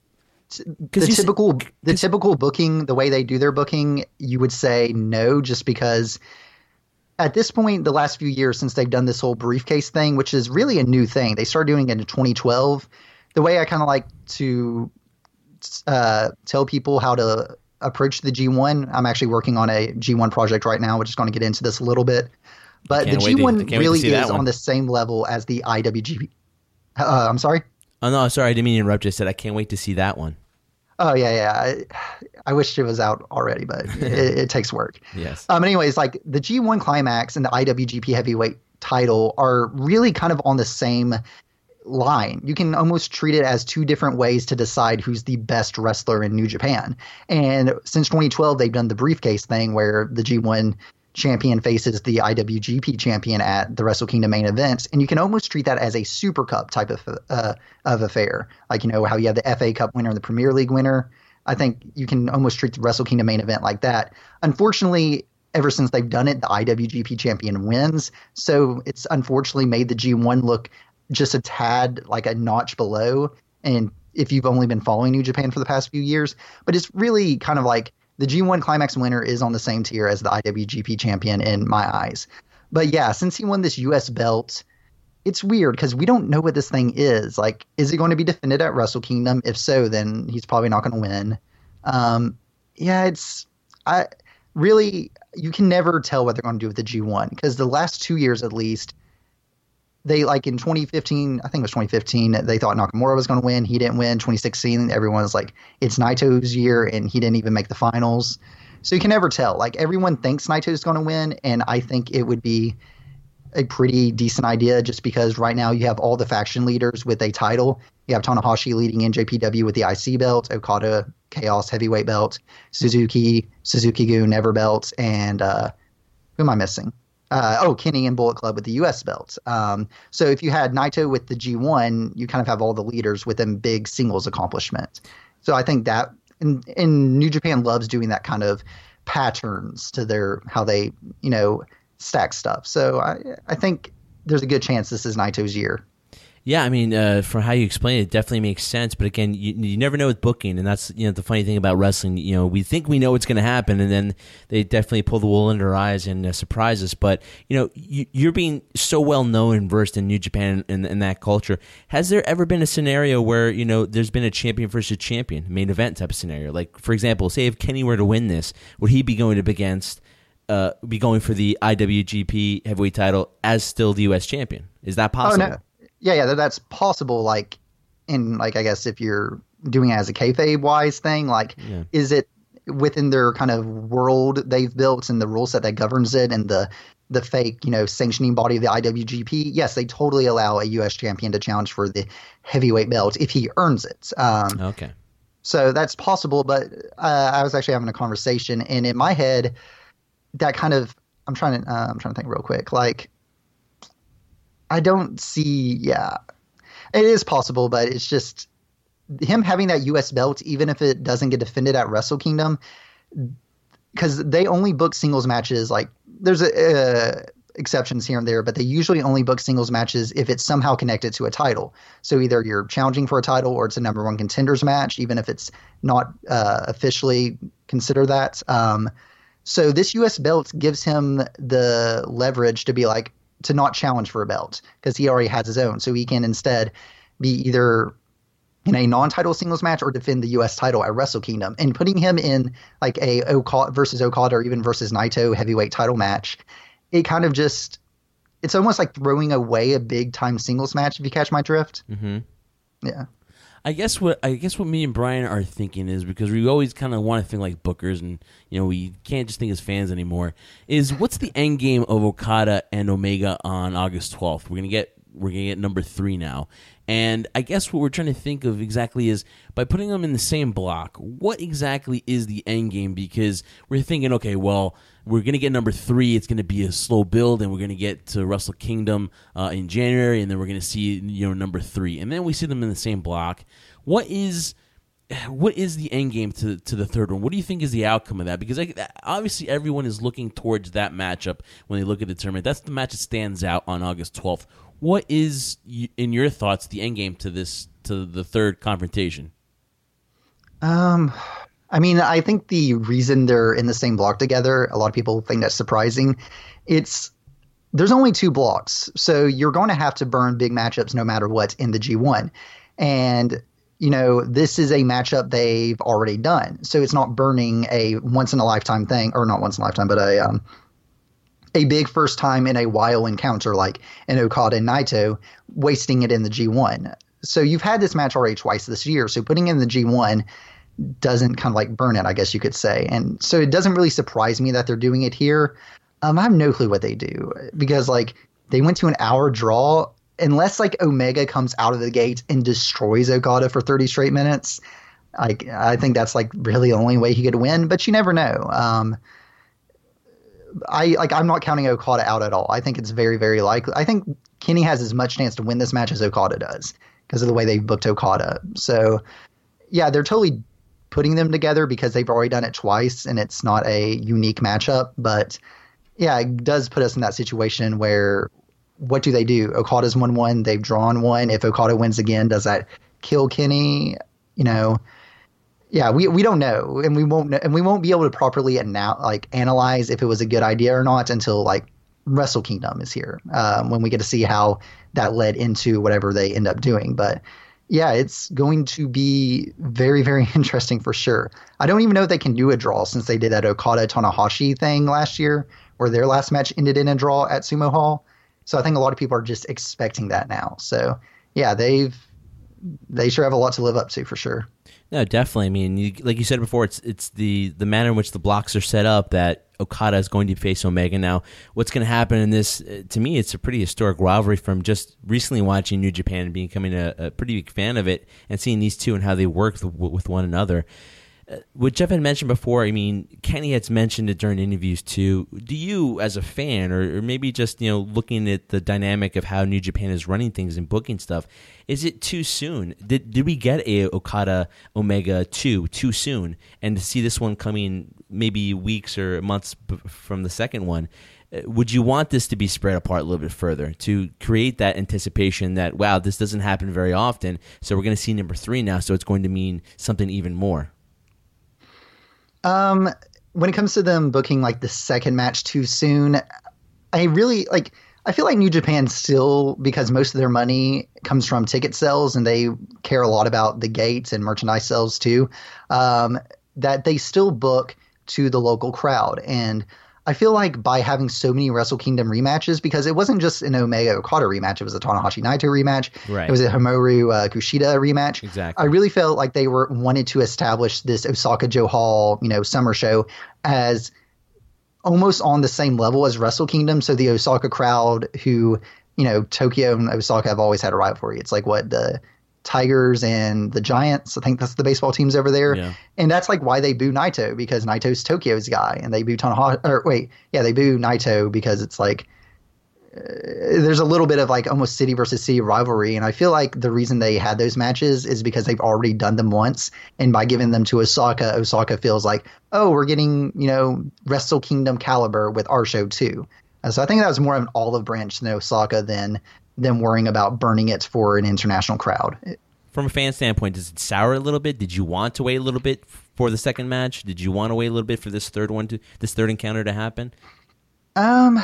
the typical booking, the way they do their booking, you would say no, just because at this point, the last few years since they've done this whole briefcase thing, which is really a new thing, they started doing it in 2012. The way I kind of like to tell people how to approach the G1, I'm actually working on a G1 project right now. We're just going to get into this a little bit. But the G1 really is on the same level as the IWGP. I'm sorry? Oh, no, sorry. I didn't mean to interrupt you. I said I can't wait to see that one. Oh, yeah. I wish it was out already, but it takes work. Yes. Anyways, like the G1 Climax and the IWGP Heavyweight title are really kind of on the same line. You can almost treat it as 2 different ways to decide who's the best wrestler in New Japan. And since 2012, they've done the briefcase thing where the G1 champion faces the IWGP champion at the Wrestle Kingdom main events, and you can almost treat that as a Super Cup type of affair. Like, you know, how you have the FA Cup winner and the Premier League winner. I think you can almost treat the Wrestle Kingdom main event like that. Unfortunately, ever since they've done it, the IWGP champion wins. So it's unfortunately made the G1 look just a tad like a notch below. And if you've only been following New Japan for the past few years, but it's really kind of like the G1 Climax winner is on the same tier as the IWGP champion in my eyes. But yeah, since he won this US belt, it's weird because we don't know what this thing is. Like, is it going to be defended at Wrestle Kingdom? If so, then he's probably not going to win. You can never tell what they're going to do with the G1 because the last 2 years at least, they, like in 2015, I think it was 2015, they thought Nakamura was going to win. He didn't win. 2016, everyone was like, it's Naito's year, and he didn't even make the finals. So you can never tell. Like, everyone thinks Naito's going to win, and I think it would be a pretty decent idea just because right now you have all the faction leaders with a title. You have Tanahashi leading NJPW with the IC belt, Okada Chaos heavyweight belt, Suzuki-gu never belt, and who am I missing? Kenny and Bullet Club with the U.S. belts. So if you had Naito with the G1, you kind of have all the leaders with them big singles accomplishments. So I think that and New Japan loves doing that kind of patterns to how they, you know, stack stuff. So I think there's a good chance this is Naito's year. Yeah, I mean, from how you explain it, it definitely makes sense. But again, you never know with booking, and that's, you know, the funny thing about wrestling. You know, we think we know what's going to happen, and then they definitely pull the wool under our eyes and surprise us. But you know, you're being so well known and versed in New Japan and that culture. Has there ever been a scenario where, you know, there's been a champion versus champion main event type of scenario? Like, for example, say if Kenny were to win this, would he be going up against? Be going for the IWGP heavyweight title as still the U.S. champion? Is that possible? Oh, no. Yeah, that's possible. Like, I guess if you're doing it as a kayfabe wise thing, like, is it within their kind of world they've built and the rule set that governs it and the fake, you know, sanctioning body of the IWGP? Yes, they totally allow a U.S. champion to challenge for the heavyweight belt if he earns it. Okay. So that's possible, but I was actually having a conversation, and in my head, that kind of I'm trying to think real quick. Like, I don't see. Yeah, it is possible, but it's just him having that U.S. belt, even if it doesn't get defended at Wrestle Kingdom, because they only book singles matches. Like, there's a exceptions here and there, but they usually only book singles matches if it's somehow connected to a title. So either you're challenging for a title or it's a number one contenders match, even if it's not officially considered that. So this U.S. belt gives him the leverage to be like, to not challenge for a belt because he already has his own. So he can instead be either in a non-title singles match or defend the U.S. title at Wrestle Kingdom. And putting him in like a Okada versus Okada or even versus Naito heavyweight title match, it kind of just, it's almost like throwing away a big time singles match, if you catch my drift. Mm-hmm. Yeah. I guess what me and Brian are thinking is, because we always kind of want to think like bookers, and we can't just think as fans anymore, is what's the end game of Okada and Omega on August 12th? We're gonna get number 3 now, and I guess what we're trying to think of exactly is, by putting them in the same block, what exactly is the end game? Because we're thinking, okay, well, we're going to get number 3. It's going to be a slow build, and we're going to get to Wrestle Kingdom in January, and then we're going to see number 3, and then we see them in the same block. What is the end game to the third one? What do you think is the outcome of that? Because obviously everyone is looking towards that matchup when they look at the tournament. That's the match that stands out on August 12th. What is, in your thoughts, the end game to the third confrontation? I mean, I think the reason they're in the same block together, a lot of people think that's surprising. There's only 2 blocks, so you're going to have to burn big matchups no matter what in the G1. And, this is a matchup they've already done. So it's not burning a once-in-a-lifetime thing, or not once-in-a-lifetime, but a big first time in a while encounter like an Okada and Naito, wasting it in the G1. So you've had this match already twice this year, so putting it in the G1 doesn't kind of like burn it, I guess you could say. And so it doesn't really surprise me that they're doing it here. I have no clue what they do, because like they went to an hour draw. Unless like Omega comes out of the gate and destroys Okada for 30 straight minutes, I think that's like really the only way he could win, but you never know. I'm not counting Okada out at all. I think it's very, very likely. I think Kenny has as much chance to win this match as Okada does because of the way they booked Okada. So yeah, they're totally putting them together because they've already done it twice and it's not a unique matchup. But yeah, it does put us in that situation where, what do they do? Okada's won 1, they've drawn 1. If Okada wins again, does that kill Kenny? Yeah, we don't know, and we won't be able to properly analyze if it was a good idea or not until like Wrestle Kingdom is here, when we get to see how that led into whatever they end up doing. But yeah, it's going to be very, very interesting for sure. I don't even know if they can do a draw, since they did that Okada Tanahashi thing last year where their last match ended in a draw at Sumo Hall. So I think a lot of people are just expecting that now. So yeah, they sure have a lot to live up to for sure. No, definitely. I mean, like you said before, it's the manner in which the blocks are set up that Okada is going to face Omega. Now, what's going to happen in this, to me, it's a pretty historic rivalry from just recently watching New Japan and becoming a pretty big fan of it and seeing these two and how they work with one another. What Jeff had mentioned before, I mean, Kenny has mentioned it during interviews too. Do you, as a fan, or maybe just looking at the dynamic of how New Japan is running things and booking stuff, is it too soon? Did we get a Okada Omega 2 too soon? And to see this one coming maybe weeks or months from the second one, would you want this to be spread apart a little bit further to create that anticipation that, wow, this doesn't happen very often, so we're going to see number 3 now, so it's going to mean something even more? When it comes to them booking like the second match too soon, I feel like New Japan still, because most of their money comes from ticket sales and they care a lot about the gates and merchandise sales too, that they still book to the local crowd. And I feel like by having so many Wrestle Kingdom rematches, because it wasn't just an Omega Okada rematch, it was a Tanahashi Naito rematch. Right. It was a Hikaru Kushida rematch. Exactly. I really felt like they wanted to establish this Osaka Joe Hall, summer show as almost on the same level as Wrestle Kingdom. So the Osaka crowd, who, Tokyo and Osaka have always had a rivalry. It's like the Tigers and the Giants. I think that's the baseball teams over there. Yeah. And that's like why they boo Naito, because Naito's Tokyo's guy, and they boo they boo Naito because it's like there's a little bit of like almost city versus city rivalry. And I feel like the reason they had those matches is because they've already done them once, and by giving them to Osaka feels like, oh, we're getting Wrestle Kingdom caliber with our show too. So I think that was more of an olive branch than Osaka than them worrying about burning it for an international crowd. From a fan standpoint, does it sour a little bit? Did you want to wait a little bit for the second match? Did you want to wait a little bit for this third encounter to happen? I'm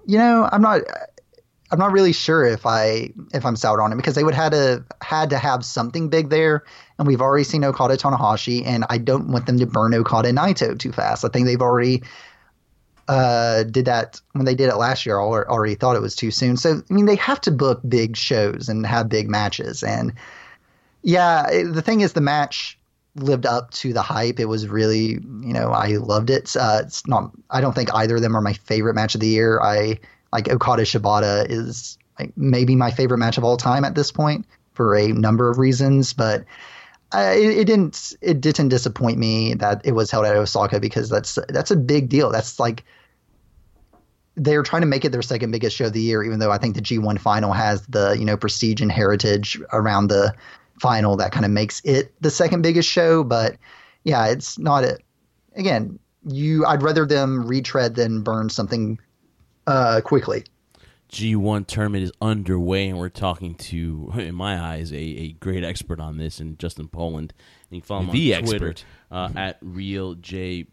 not really sure if I'm soured on it, because they would had to have something big there, and we've already seen Okada Tanahashi, and I don't want them to burn Okada Naito too fast. I think they've already did that when they did it last year. Already thought it was too soon. So I mean, they have to book big shows and have big matches, and the thing is, the match lived up to the hype. It was really, I loved it. It's not. I don't think either of them are my favorite match of the year. I like Okada Shibata is like maybe my favorite match of all time at this point for a number of reasons, but it didn't disappoint me that it was held at Osaka, because that's a big deal. That's like they're trying to make it their second biggest show of the year, even though I think the G1 final has the prestige and heritage around the final that kind of makes it the second biggest show. But yeah, it's not it. Again, I'd rather them retread than burn something quickly. G1 tournament is underway, and we're talking to, in my eyes, a great expert on this, and Justin Poland. And you can follow him on Twitter at RealJPoe,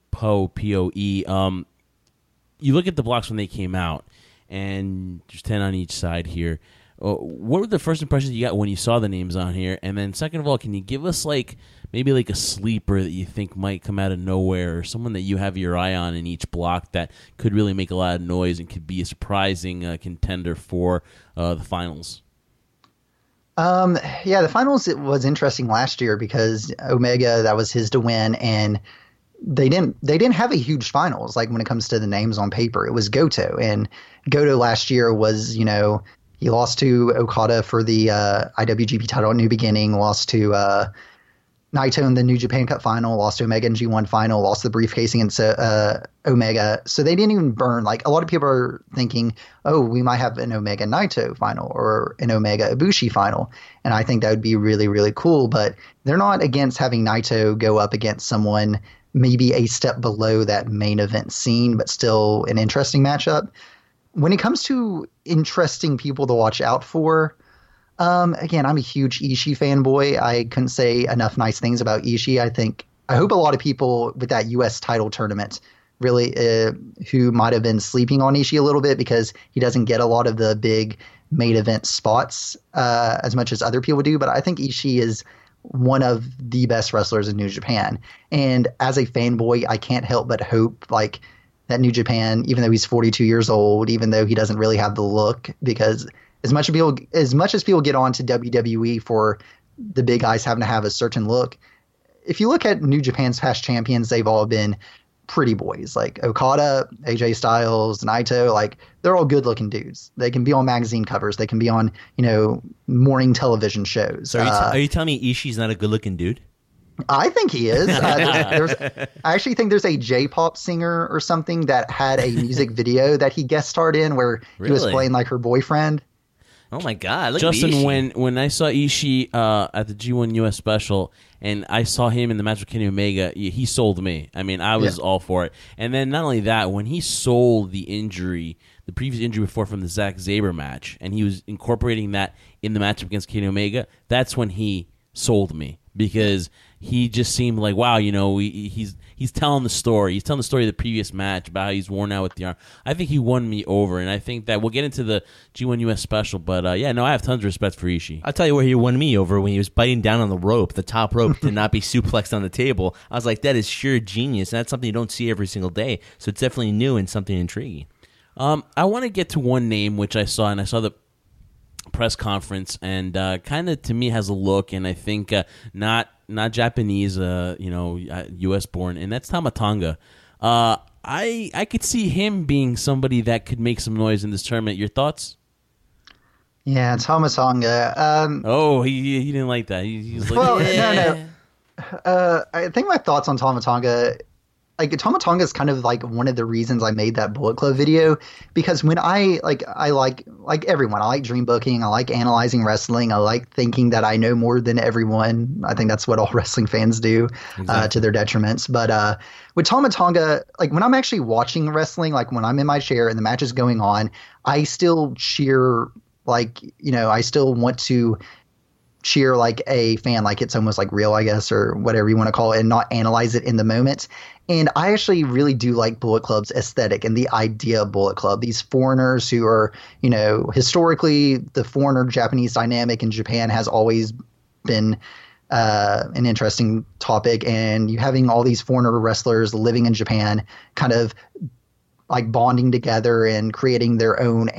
Poe. You look at the blocks when they came out, and there's 10 on each side here. What were the first impressions you got when you saw the names on here? And then second of all, can you give us maybe a sleeper that you think might come out of nowhere, or someone that you have your eye on in each block that could really make a lot of noise and could be a surprising contender for the finals? The finals, it was interesting last year because Omega, that was his to win, and they didn't have a huge finals. Like when it comes to the names on paper, it was Goto, and Goto last year was, he lost to Okada for the IWGP title at New Beginning, lost to Naito in the New Japan Cup final, lost to Omega in G1 final, lost the briefcase against Omega. So they didn't even burn. Like a lot of people are thinking, oh, we might have an Omega Naito final or an Omega Ibushi final. And I think that would be really, really cool. But they're not against having Naito go up against someone maybe a step below that main event scene, but still an interesting matchup. When it comes to interesting people to watch out for, again, I'm a huge Ishii fanboy. I couldn't say enough nice things about Ishii. I hope a lot of people with that U.S. title tournament really who might have been sleeping on Ishii a little bit, because he doesn't get a lot of the big main event spots as much as other people do. But I think Ishii is one of the best wrestlers in New Japan. And as a fanboy, I can't help but hope that New Japan, even though he's 42 years old, even though he doesn't really have the look, because as much as people get on to WWE for the big guys having to have a certain look, if you look at New Japan's past champions, they've all been pretty boys. Like Okada, AJ Styles, Naito, they're all good looking dudes. They can be on magazine covers. They can be on, morning television shows. So are you telling me Ishii's not a good looking dude? I think he is. I actually think there's a J-pop singer or something that had a music video that he guest starred in where he was playing her boyfriend. Oh my God! Look Justin, at Ishii. when I saw Ishii at the G1 US special, and I saw him in the match with Kenny Omega, he sold me. I mean, I was all for it. And then not only that, when he sold the previous injury before from the Zack Sabre match, and he was incorporating that in the matchup against Kenny Omega, that's when he sold me, because he just seemed like, wow, he's telling the story. He's telling the story of the previous match about how he's worn out with the arm. I think he won me over, and I think that we'll get into the G1 US special, but I have tons of respect for Ishii. I'll tell you where he won me over, when he was biting down on the top rope to not be suplexed on the table. I was like, that is sheer genius, and that's something you don't see every single day, so it's definitely new and something intriguing. I want to get to one name, which I saw the press conference, and kind of to me has a look, and I think not Japanese, U.S. born, and that's Tama Tonga. I could see him being somebody that could make some noise in this tournament. Your thoughts? Yeah, Tama Tonga. He didn't like that. He's like, no. I think my thoughts on Tama Tonga, like Tama Tonga is kind of like one of the reasons I made that Bullet Club video, because when I like everyone, I like dream booking, I like analyzing wrestling, I like thinking that I know more than everyone. I think that's what all wrestling fans do, to their detriments. But with Tama Tonga, like when I'm actually watching wrestling, like when I'm in my chair and the match is going on, I still cheer, like, you know, I still want to cheer like a fan, like it's almost like real, I guess, or whatever you want to call it, and not analyze it in the moment. And I actually really do like Bullet Club's aesthetic and the idea of Bullet Club. These foreigners who are, you know, historically the foreigner-Japanese dynamic in Japan has always been an interesting topic. And you having all these foreigner wrestlers living in Japan kind of like bonding together and creating their own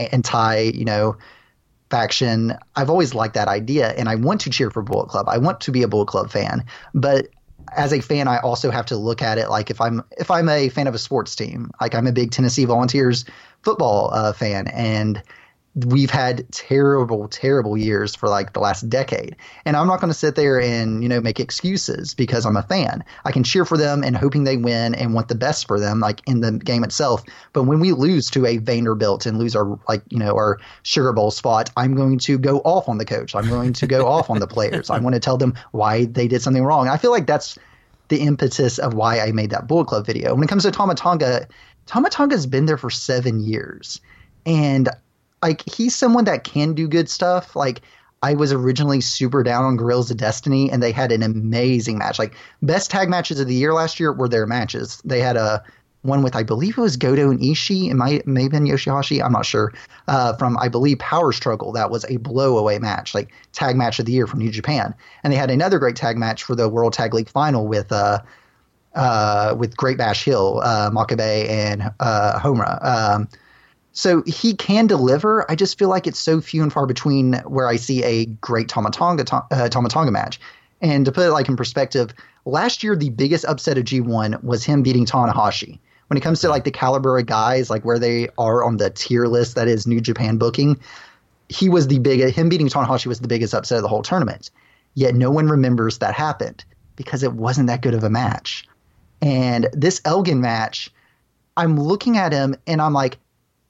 faction. I've always liked that idea, and I want to cheer for Bullet Club. I want to be a Bullet Club fan, but as a fan, I also have to look at it like if I'm a fan of a sports team, like I'm a big Tennessee Volunteers football fan, and we've had terrible years for like the last decade. And I'm not going to sit there and, you know, make excuses because I'm a fan. I can cheer for them and hoping they win and want the best for them, like in the game itself. But when we lose to a Vanderbilt and lose our, like, you know, our Sugar Bowl spot, I'm going to go off on the coach. I'm going to go off on the players. I want to tell them why they did something wrong. I feel like that's the impetus of why I made that Bullet Club video. When it comes to Tama Tonga's been there for 7 years. And like, he's someone that can do good stuff. Like, I was originally super down on Guerrillas of Destiny, and they had an amazing match. Like, best tag matches of the year last year were their matches. They had one with, I believe it was Goto and Ishii. It may have been Yoshihashi. I'm not sure. From, I believe, Power Struggle. That was a blow-away match, like tag match of the year from New Japan. And they had another great tag match for the World Tag League final with Great Bash Hill, Makabe, and Homura. So he can deliver. I just feel like it's so few and far between where I see a great Tama Tonga match. And to put it like in perspective, last year the biggest upset of G1 was him beating Tanahashi. When it comes to like the caliber of guys, like where they are on the tier list that is New Japan booking, him beating Tanahashi was the biggest upset of the whole tournament. Yet no one remembers that happened because it wasn't that good of a match. And this Elgin match, I'm looking at him and I'm like,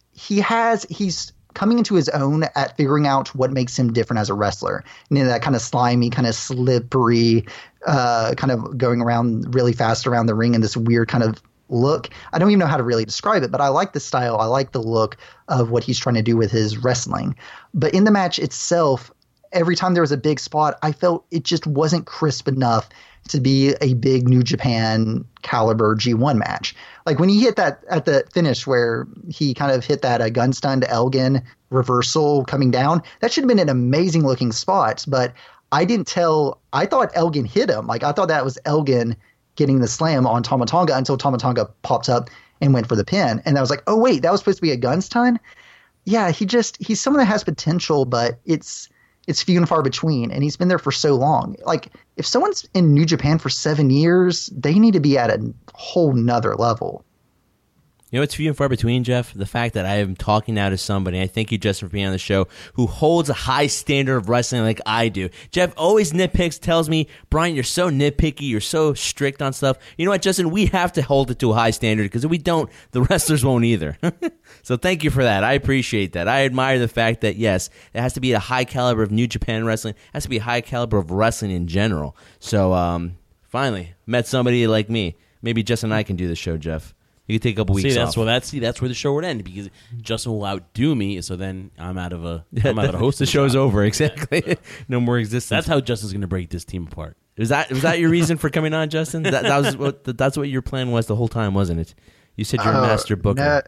he's coming into his own at figuring out what makes him different as a wrestler. And, you know, that kind of slimy, kind of slippery, kind of going around really fast around the ring in this weird kind of look. I don't even know how to really describe it, but I like the style. I like the look of what he's trying to do with his wrestling. But in the match itself, every time there was a big spot, I felt it just wasn't crisp enough to be a big New Japan caliber G1 match. Like when he hit that at the finish where he kind of hit that gun stun to Elgin reversal coming down, that should have been an amazing looking spot. But I thought Elgin hit him. Like I thought that was Elgin getting the slam on Tama Tonga until Tama Tonga popped up and went for the pin. And I was like, oh wait, that was supposed to be a gun stun? Yeah, he's someone that has potential, but it's few and far between, and he's been there for so long. Like, if someone's in New Japan for 7 years, they need to be at a whole nother level. You know what's few and far between, Jeff? The fact that I am talking now to somebody, I thank you, Justin, for being on the show, who holds a high standard of wrestling like I do. Jeff always nitpicks, tells me, Brian, you're so nitpicky, you're so strict on stuff. You know what, Justin? We have to hold it to a high standard, because if we don't, the wrestlers won't either. So thank you for that. I appreciate that. I admire the fact that, yes, it has to be a high caliber of New Japan wrestling. It has to be a high caliber of wrestling in general. So, finally, met somebody like me. Maybe Justin and I can do the show, Jeff. You could take a couple weeks off. That's where the show would end, because Justin will outdo me. So then I'm out of a host. The show's over. Exactly. No more existence. That's how Justin's going to break this team apart. Was that your reason for coming on, Justin? That's what your plan was the whole time, wasn't it? You said you're a master booker.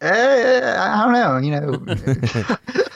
I don't know. You know.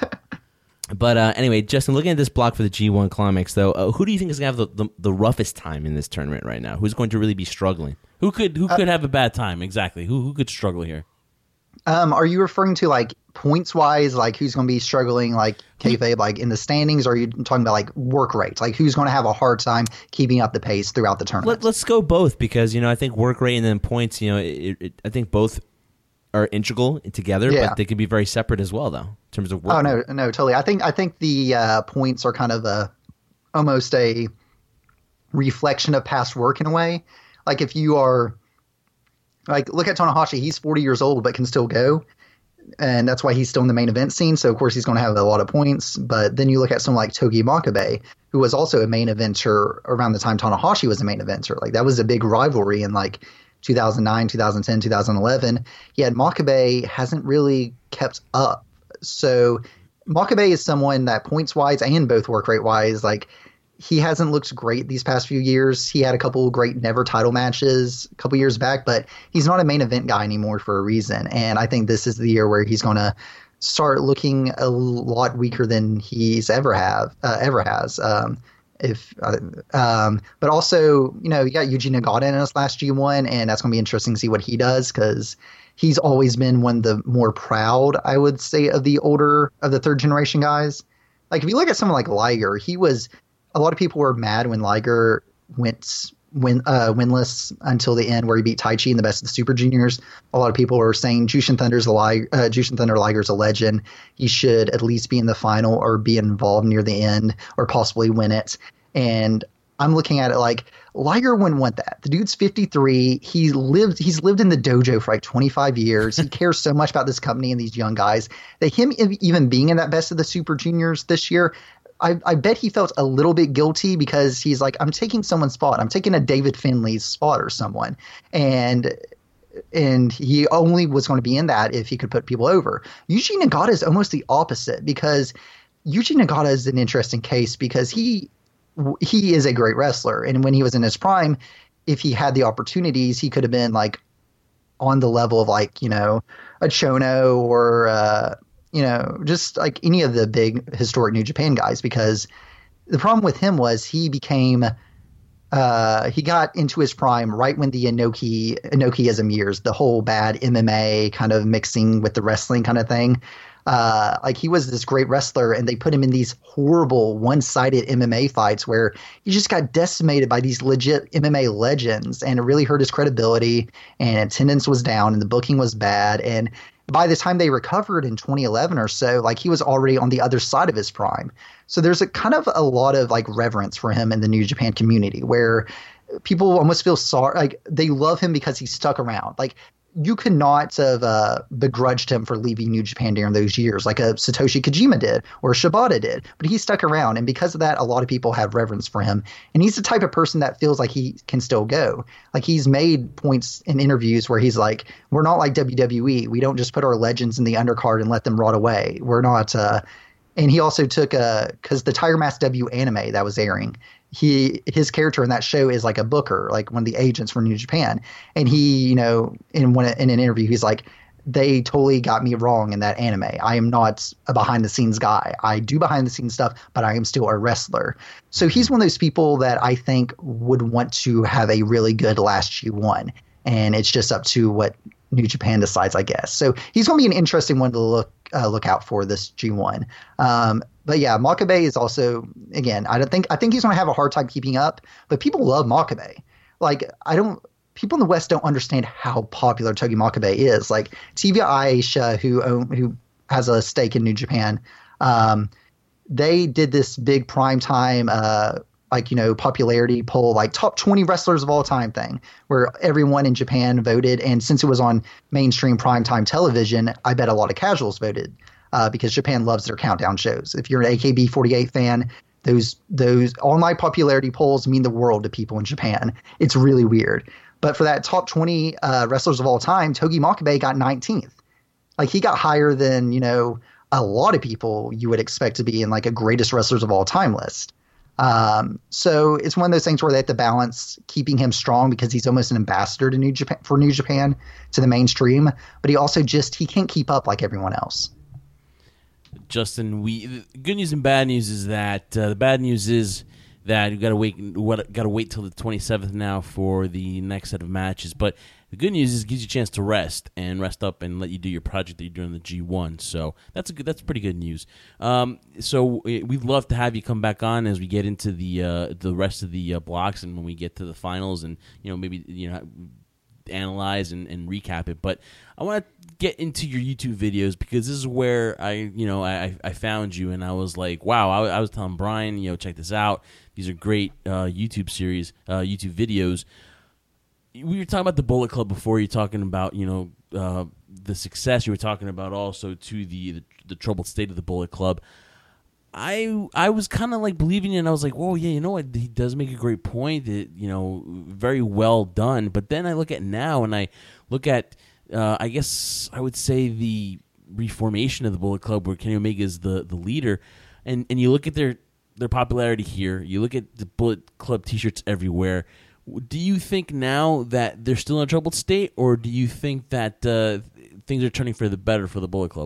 But anyway, Justin, looking at this block for the G1 Climax, though, who do you think is going to have the roughest time in this tournament right now? Who's going to really be struggling? Who could have a bad time? Exactly. Who could struggle here? Are you referring to like points wise, like who's going to be struggling, like kayfabe, like in the standings? Or are you talking about like work rate, like who's going to have a hard time keeping up the pace throughout the tournament? Let's go both, because I think work rate and then points. I think both are integral together, but they can be very separate as well, though, in terms of work. Oh no, totally. I think the points are kind of almost a reflection of past work in a way. Like if you are Like, look at Tanahashi. He's 40 years old, but can still go. And that's why he's still in the main event scene. So, of course, he's going to have a lot of points. But then you look at someone like Togi Makabe, who was also a main eventer around the time Tanahashi was a main eventer. Like, that was a big rivalry in, like, 2009, 2010, 2011. Yet Makabe hasn't really kept up. So, Makabe is someone that points-wise and both work rate-wise, like, he hasn't looked great these past few years. He had a couple of great never title matches a couple years back, but he's not a main event guy anymore for a reason. And I think this is the year where he's going to start looking a lot weaker than he's ever has. But also, you know, you got Yuji Nagata in his last G1, and that's going to be interesting to see what he does, because he's always been one of the more proud, I would say, of the third generation guys. Like, if you look at someone like Liger, a lot of people were mad when Liger went winless until the end, where he beat Taichi in the Best of the Super Juniors. A lot of people were saying Jushin Thunder Liger's a legend. He should at least be in the final or be involved near the end or possibly win it. And I'm looking at it like, Liger wouldn't want that. The dude's 53. He's lived in the dojo for like 25 years. He cares so much about this company and these young guys that him even being in that Best of the Super Juniors this year, I bet he felt a little bit guilty, because he's like, I'm taking someone's spot. I'm taking a David Finlay's spot or someone. And he only was going to be in that if he could put people over. Yuji Nagata is almost the opposite, because Yuji Nagata is an interesting case, because he is a great wrestler. And when he was in his prime, if he had the opportunities, he could have been like on the level of, like, you know, a Chono or you know, just like any of the big historic New Japan guys, because the problem with him was he got into his prime right when the Inokiism years, the whole bad MMA kind of mixing with the wrestling kind of thing. Like, he was this great wrestler, and they put him in these horrible one-sided MMA fights where he just got decimated by these legit MMA legends, and it really hurt his credibility, and attendance was down, and the booking was bad. And by the time they recovered in 2011 or so, like, he was already on the other side of his prime. So there's a kind of a lot of like reverence for him in the New Japan community, where people almost feel sorry, like they love him because he stuck around. Like, you could not have begrudged him for leaving New Japan during those years, like a Satoshi Kojima did or Shibata did. But he stuck around, and because of that, a lot of people have reverence for him. And he's the type of person that feels like he can still go. Like, he's made points in interviews where he's like, we're not like WWE. We don't just put our legends in the undercard and let them rot away. We're not and he also took because the Tiger Mask W anime that was airing, his character in that show is like a booker, like one of the agents for New Japan. And he, you know, in an interview, he's like, they totally got me wrong in that anime. I am not a behind the scenes guy. I do behind the scenes stuff, but I am still a wrestler. So he's one of those people that I think would want to have a really good last G1. And it's just up to what New Japan decides, I guess. So he's going to be an interesting one to look out for this G1. But yeah, Makabe is also, again, I think he's going to have a hard time keeping up, but people love Makabe. Like, people in the West don't understand how popular Togi Makabe is. Like, TV Aisha, who has a stake in New Japan, they did this big primetime, popularity poll, like top 20 wrestlers of all time thing, where everyone in Japan voted. And since it was on mainstream primetime television, I bet a lot of casuals voted. Because Japan loves their countdown shows. If you're an AKB48 fan, those online popularity polls mean the world to people in Japan. It's really weird. But for that top 20 wrestlers of all time, Togi Makabe got 19th. Like, he got higher than, you know, a lot of people you would expect to be in like a greatest wrestlers of all time list. So it's one of those things where they have to balance keeping him strong, because he's almost an ambassador to New Japan to the mainstream, but he can't keep up like everyone else. Justin, the good news and bad news is that the bad news is that you got to wait till the 27th now for the next set of matches. But the good news is it gives you a chance to rest up and let you do your project that you're doing in the G1. So that's pretty good news. So we'd love to have you come back on as we get into the rest of the blocks, and when we get to the finals, and maybe analyze and recap it. But I want to get into your YouTube videos, because this is where I found you, and I was like, wow. I was telling Brian, check this out. These are great YouTube videos. we were talking about the Bullet Club before. You're talking about the success. You were talking about also to the troubled state of the Bullet Club. I was kind of like believing it, and I was like, whoa, yeah, you know what? He does make a great point. That, very well done. But then I look at now, and I look at, I guess I would say the reformation of the Bullet Club, where Kenny Omega is the leader, and you look at their popularity here. You look at the Bullet Club T-shirts everywhere. Do you think now that they're still in a troubled state, or do you think that things are turning for the better for the Bullet Club?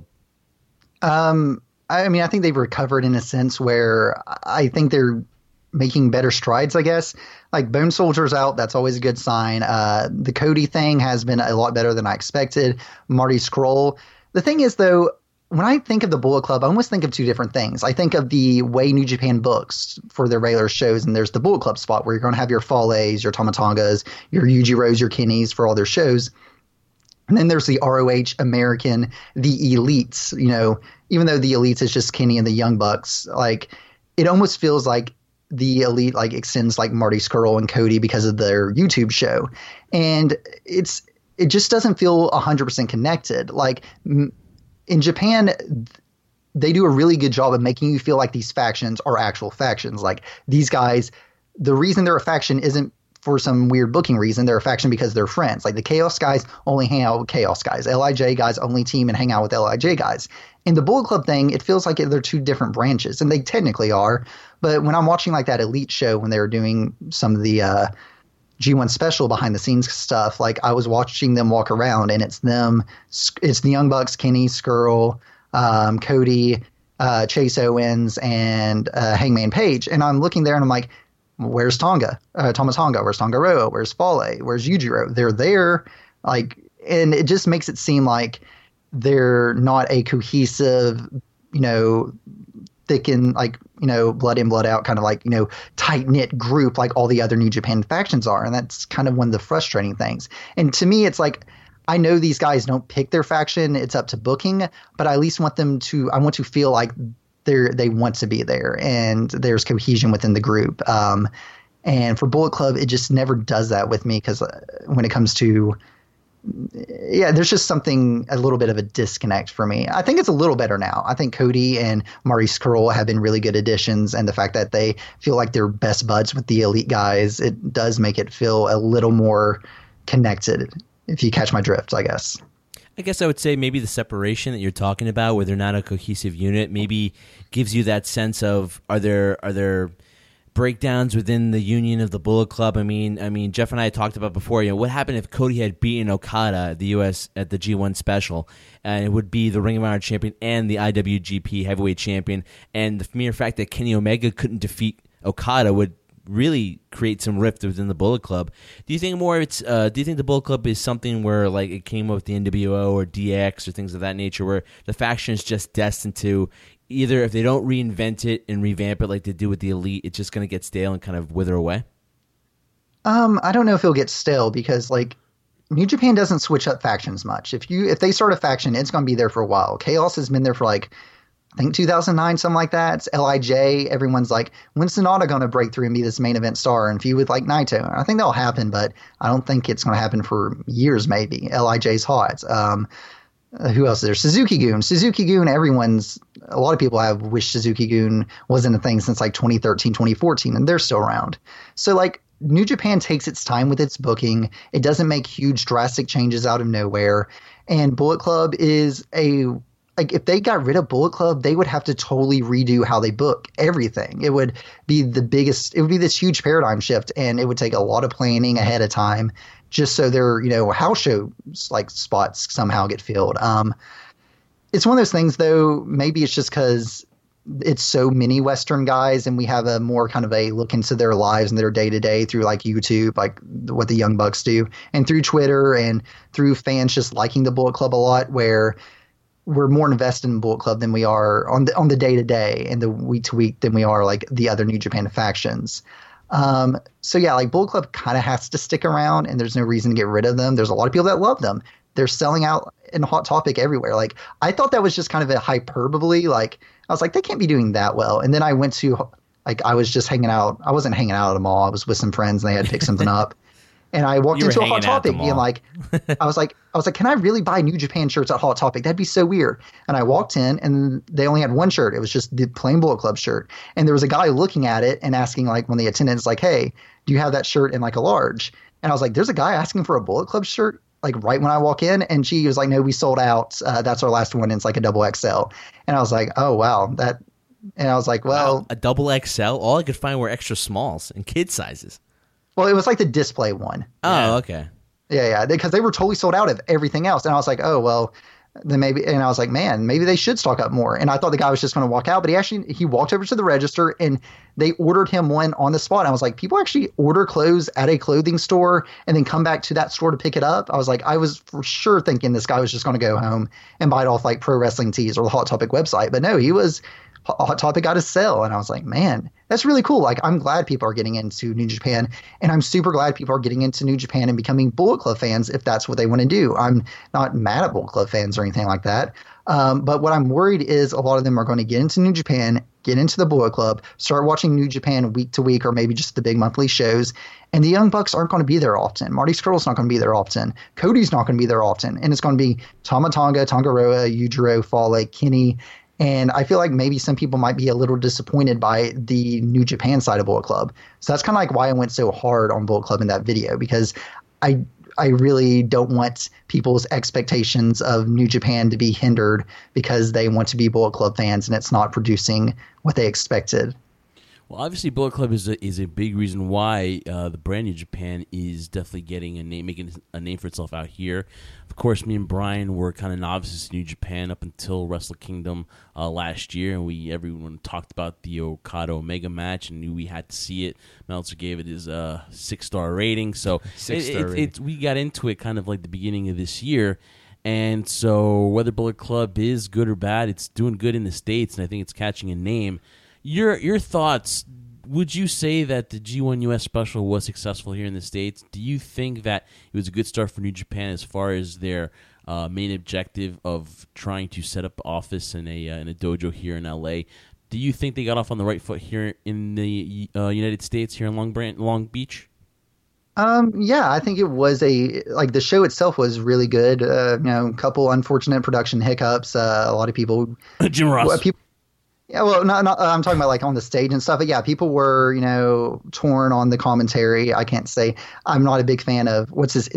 I mean, I think they've recovered in a sense where I think they're making better strides, I guess. Like Bone Soldier's out. That's always a good sign. The Cody thing has been a lot better than I expected. Marty Scurll. The thing is, though, when I think of the Bullet Club, I almost think of two different things. I think of the way New Japan books for their regular shows, and there's the Bullet Club spot where you're going to have your Fales, your Tomatongas, your Yujiros, your Kinnys for all their shows. And then there's the ROH American, the Elites. Even though the Elites is just Kenny and the Young Bucks, like it almost feels like the Elite like extends like Marty Scurll and Cody because of their YouTube show, and it just doesn't feel 100% connected. Like in Japan, they do a really good job of making you feel like these factions are actual factions. Like these guys, the reason they're a faction isn't for some weird booking reason. They're a faction because they're friends. Like the Chaos guys only hang out with Chaos guys. LIJ guys only team and hang out with LIJ guys. In the Bullet Club thing, it feels like they're two different branches, and they technically are. But when I'm watching like that Elite show, when they were doing some of the G1 special behind the scenes stuff, like I was watching them walk around, and it's the Young Bucks, Kenny, Scurll, Cody, Chase Owens, and Hangman Page. And I'm looking there and I'm like, where's Tonga? Tama Tonga? Where's Tonga Roa? Where's Fale? Where's Yujiro? They're there. Like, and it just makes it seem like they're not a cohesive, thick and like, blood in, blood out kind of like, tight knit group like all the other New Japan factions are. And that's kind of one of the frustrating things. And to me, it's like, I know these guys don't pick their faction. It's up to booking, but I at least want I want to feel like they want to be there and there's cohesion within the group. And for Bullet Club, it just never does that with me because when it comes to, there's just something, a little bit of a disconnect for me. I think it's a little better now. I think Cody and Marty Scurll have been really good additions, and the fact that they feel like they're best buds with the Elite guys, it does make it feel a little more connected, if you catch my drift, I guess. I guess I would say maybe the separation that you're talking about, where they're not a cohesive unit, maybe gives you that sense of are there breakdowns within the union of the Bullet Club? I mean, Jeff and I had talked about before. What happened if Cody had beaten Okada at the U.S. at the G1 special, and it would be the Ring of Honor champion and the IWGP Heavyweight champion, and the mere fact that Kenny Omega couldn't defeat Okada would really create some rift within the Bullet Club. Do you think do you think the Bullet Club is something where like it came up with the NWO or DX or things of that nature, where the faction is just destined to either, if they don't reinvent it and revamp it like they do with the Elite, it's just going to get stale and kind of wither away? I don't know if it'll get stale because like New Japan doesn't switch up factions much. If they start a faction, it's going to be there for a while. Chaos has been there for like, I think 2009, something like that. It's LIJ. Everyone's like, when's Sonata going to break through and be this main event star and feud with like Naito? And I think that'll happen, but I don't think it's going to happen for years maybe. LIJ's hot. Who else is there? Suzuki-gun. Suzuki-gun, a lot of people have wished Suzuki-gun wasn't a thing since like 2013, 2014, and they're still around. So like New Japan takes its time with its booking. It doesn't make huge drastic changes out of nowhere. And Bullet Club is like if they got rid of Bullet Club, they would have to totally redo how they book everything. It would be this huge paradigm shift, and it would take a lot of planning ahead of time just so their, house shows like spots somehow get filled. It's one of those things though, maybe it's just because it's so many Western guys and we have a more kind of a look into their lives and their day to day through like YouTube, like what the Young Bucks do, and through Twitter and through fans just liking the Bullet Club a lot, where we're more invested in Bullet Club than we are on the day to day and the week to week than we are like the other New Japan factions. So yeah, like Bullet Club kind of has to stick around, and there's no reason to get rid of them. There's a lot of people that love them. They're selling out in Hot Topic everywhere. Like I thought that was just kind of a hyperbole. Like I was like, they can't be doing that well. And then I went to I was just hanging out. I wasn't hanging out at a mall. I was with some friends and they had picked something up. And I walked You were into a hanging Hot out at the Topic being mall. like, I was like, can I really buy New Japan shirts at Hot Topic? That'd be so weird. And I walked in and they only had one shirt. It was just the plain Bullet Club shirt. And there was a guy looking at it and asking like one of the attendants like, hey, do you have that shirt in like a large? And I was like, there's a guy asking for a Bullet Club shirt like right when I walk in. And she was like, no, we sold out. That's our last one. And it's like a double XL. And I was like, oh, wow. And I was like, well, Wow, a double XL? All I could find were extra smalls and kid sizes. well, it was like the display one. Oh, okay. Yeah, because they were totally sold out of everything else. And I was like, oh, well, then maybe. And I was like, man, maybe they should stock up more. And I thought the guy was just going to walk out, but he walked over to the register and they ordered him one on the spot. I was like, people actually order clothes at a clothing store and then come back to that store to pick it up. I was like, I was for sure thinking this guy was just going to go home and buy it off like Pro Wrestling Tees or the Hot Topic website. But no, Hot Topic got a sale. And I was like, man, that's really cool. Like, I'm glad people are getting into New Japan, and I'm super glad people are getting into New Japan and becoming Bullet Club fans if that's what they want to do. I'm not mad at Bullet Club fans or anything like that. But what I'm worried is a lot of them are going to get into New Japan, get into the Bullet Club, start watching New Japan week to week or maybe just the big monthly shows, and the Young Bucks aren't going to be there often. Marty Scurll's not going to be there often. Cody's not going to be there often. And it's going to be Tama Tonga, Tongaroa, Yujiro, Fale, Kenny. And I feel like maybe some people might be a little disappointed by the New Japan side of Bullet Club. So that's kind of like why I went so hard on Bullet Club in that video, because I really don't want people's expectations of New Japan to be hindered because they want to be Bullet Club fans and it's not producing what they expected. Well, obviously, Bullet Club is a big reason why the brand New Japan is definitely getting a name, making a name for itself out here. Of course, me and Brian were kind of novices to New Japan up until Wrestle Kingdom last year, and everyone talked about the Okada Omega match and knew we had to see it. Meltzer gave it his 6-star rating, so we got into it kind of like the beginning of this year. And so whether Bullet Club is good or bad, it's doing good in the States, and I think it's catching a name. Your thoughts, would you say that the G1 US special was successful here in the States? Do you think that it was a good start for New Japan as far as their main objective of trying to set up office in a dojo here in LA? Do you think they got off on the right foot here in the United States, here in Long Beach? Yeah, I think it was the show itself was really good. A couple unfortunate production hiccups. A lot of people, Jim Ross. Yeah, well, not I'm talking about like on the stage and stuff. But yeah, people were, torn on the commentary. I can't say I'm not a big fan of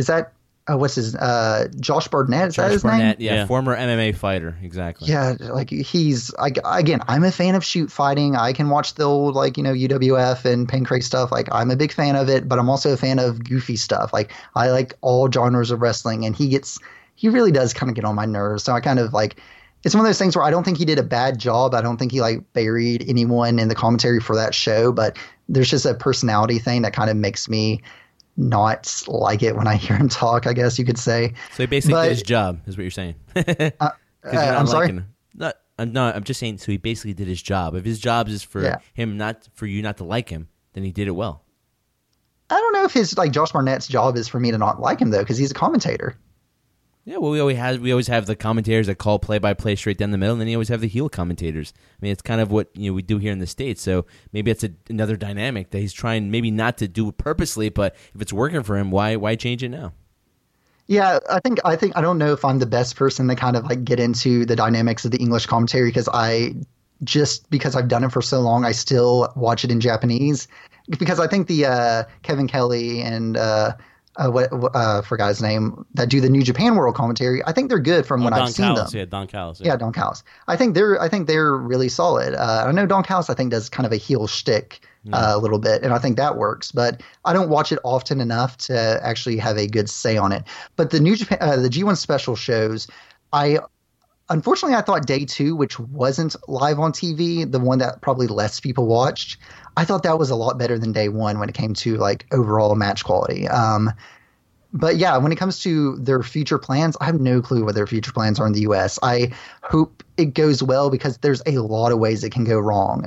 Josh Barnett? Is that his name? Yeah, former MMA fighter, exactly. Yeah, like again, I'm a fan of shoot fighting. I can watch the old UWF and Pancrase stuff. Like I'm a big fan of it, but I'm also a fan of goofy stuff. Like I like all genres of wrestling, and he really does kind of get on my nerves. So I kind of like. It's one of those things where I don't think he did a bad job. I don't think he buried anyone in the commentary for that show, but there's just a personality thing that kind of makes me not like it when I hear him talk, I guess you could say. So he basically did his job, is what you're saying. I'm sorry? No, I'm just saying, so he basically did his job. If his job is for him for you not to like him, then he did it well. I don't know if his Josh Barnett's job is for me to not like him, though, because he's a commentator. Yeah, well, we always have the commentators that call play-by-play straight down the middle, and then you always have the heel commentators. I mean, it's kind of what we do here in the States. So maybe it's another dynamic that he's trying maybe not to do it purposely, but if it's working for him, why change it now? Yeah, I think I don't know if I'm the best person to kind of get into the dynamics of the English commentary because I've done it for so long, I still watch it in Japanese because I think the Kevin Kelly and forgot his name, that do the New Japan World commentary. I think they're good from when I've seen them. Yeah, Don Callis. Yeah, Don Callis. I think they're really solid. I know Don Callis, I think, does kind of a heel shtick a little bit, and I think that works. But I don't watch it often enough to actually have a good say on it. But the New Japan, the G1 special shows, unfortunately, I thought day 2, which wasn't live on TV, the one that probably less people watched, I thought that was a lot better than day 1 when it came to overall match quality. But yeah, when it comes to their future plans, I have no clue what their future plans are in the U.S. I hope it goes well because there's a lot of ways it can go wrong.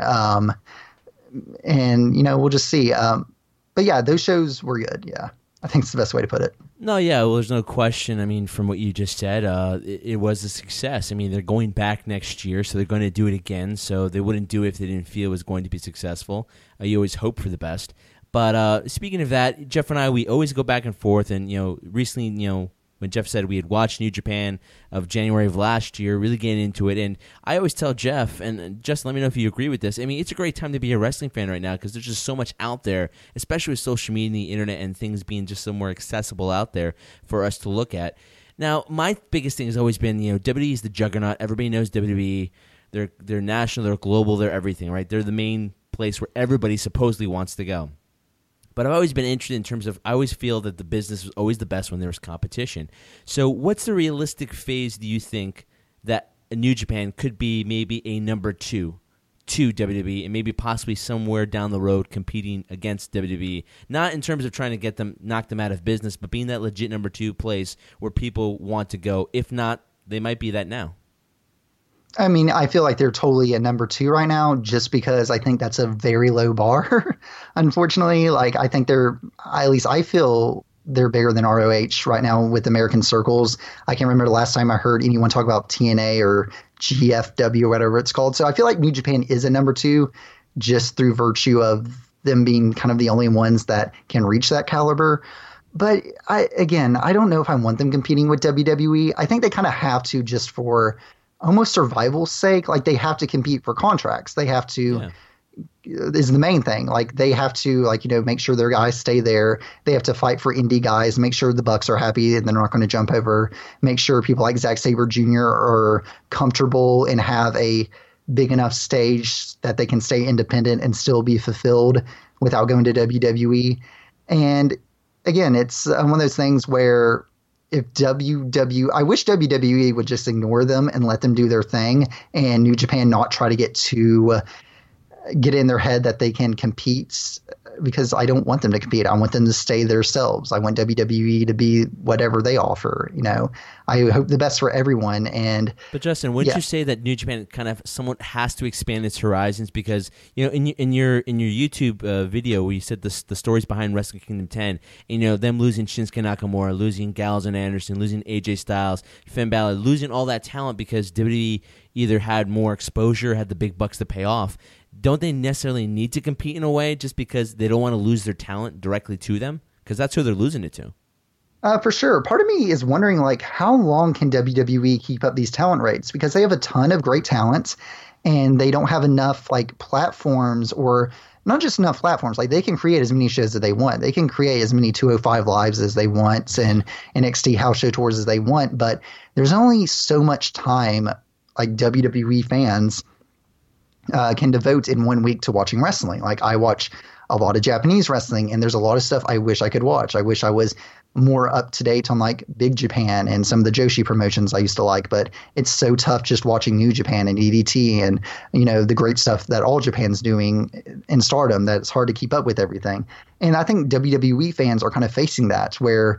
And we'll just see. But yeah, those shows were good. Yeah. I think it's the best way to put it. No, yeah, well, there's no question. I mean, from what you just said, it was a success. I mean, they're going back next year, so they're going to do it again. So they wouldn't do it if they didn't feel it was going to be successful. You always hope for the best. But speaking of that, Jeff and I, we always go back and forth. And, recently, when Jeff said we had watched New Japan of January of last year, really getting into it. And I always tell Jeff, and just let me know if you agree with this. I mean, it's a great time to be a wrestling fan right now because there's just so much out there, especially with social media and the internet and things being just so more accessible out there for us to look at. Now, my biggest thing has always been, WWE is the juggernaut. Everybody knows WWE. They're national, they're global, they're everything, right? They're the main place where everybody supposedly wants to go. But I've always been interested in terms of, I always feel that the business was always the best when there was competition. So what's the realistic phase, do you think, that New Japan could be maybe a number 2 to WWE and maybe possibly somewhere down the road competing against WWE? Not in terms of trying to knock them out of business, but being that legit number 2 place where people want to go. If not, they might be that now. I mean, I feel like they're totally a number 2 right now just because I think that's a very low bar. Unfortunately, I think at least I feel they're bigger than ROH right now with American circles. I can't remember the last time I heard anyone talk about TNA or GFW or whatever it's called. So I feel like New Japan is a number 2 just through virtue of them being kind of the only ones that can reach that caliber. But I don't know if I want them competing with WWE. I think they kind of have to just for almost survival's sake. They have to compete for contracts. They have to, is the main thing. They have to, make sure their guys stay there. They have to fight for indie guys, make sure the Bucks are happy and they're not going to jump over, make sure people like Zack Sabre Jr. are comfortable and have a big enough stage that they can stay independent and still be fulfilled without going to WWE. And again, it's one of those things where I wish WWE would just ignore them and let them do their thing, and New Japan not try to get in their head that they can compete, because I don't want them to compete. I want them to stay themselves. I want WWE to be whatever they offer. I hope the best for everyone. But Justin, wouldn't you say that New Japan kind of somewhat has to expand its horizons? Because in your YouTube video where you said the stories behind Wrestle Kingdom 10, them losing Shinsuke Nakamura, losing Gallows and Anderson, losing AJ Styles, Finn Balor, losing all that talent because WWE either had more exposure, had the big bucks to pay off. Don't they necessarily need to compete in a way just because they don't want to lose their talent directly to them? Because that's who they're losing it to. For sure. Part of me is wondering, how long can WWE keep up these talent rates? Because they have a ton of great talent, and they don't have enough, platforms, or not just enough platforms. They can create as many shows as they want. They can create as many 205 Lives as they want and NXT house show tours as they want. But there's only so much time, WWE fans can devote in 1 week to watching wrestling. I watch a lot of Japanese wrestling, and there's a lot of stuff I wish I could watch. I wish I was more up to date on Big Japan and some of the Joshi promotions I used to like, but it's so tough just watching New Japan and EDT and the great stuff that All Japan's doing in Stardom, that it's hard to keep up with everything. And I think WWE fans are kind of facing that, where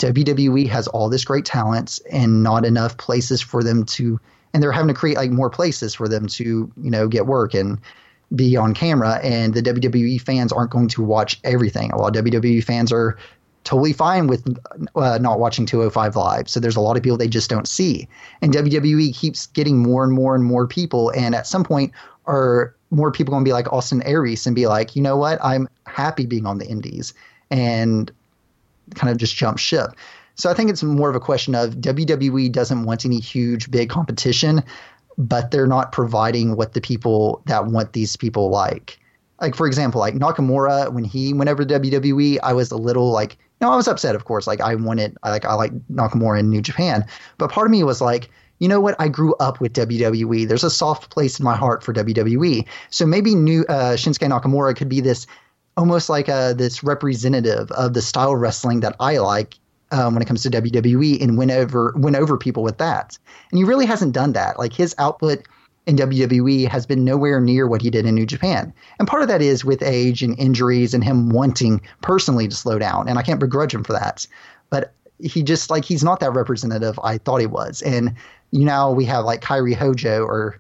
WWE has all this great talent and not enough places for them to, and they're having to create more places for them to, get work and be on camera. And the WWE fans aren't going to watch everything. A lot of WWE fans are totally fine with not watching 205 Live. So there's a lot of people they just don't see. And WWE keeps getting more and more and more people. And at some point, are more people going to be like Austin Aries and be like, you know what, I'm happy being on the indies, and kind of just jump ship. So I think it's more of a question of WWE doesn't want any huge, big competition, but they're not providing what the people that want these people like. For example, Nakamura, when he went over to WWE, I was a little I was upset, of course. I like Nakamura in New Japan. But part of me was you know what? I grew up with WWE. There's a soft place in my heart for WWE. So maybe Shinsuke Nakamura could be this almost this representative of the style of wrestling that I like. When it comes to WWE, and win over people with that. And he really hasn't done that. His output in WWE has been nowhere near what he did in New Japan. And part of that is with age and injuries and him wanting personally to slow down. And I can't begrudge him for that. But he just he's not that representative I thought he was. And now we have Kairi Hojo, or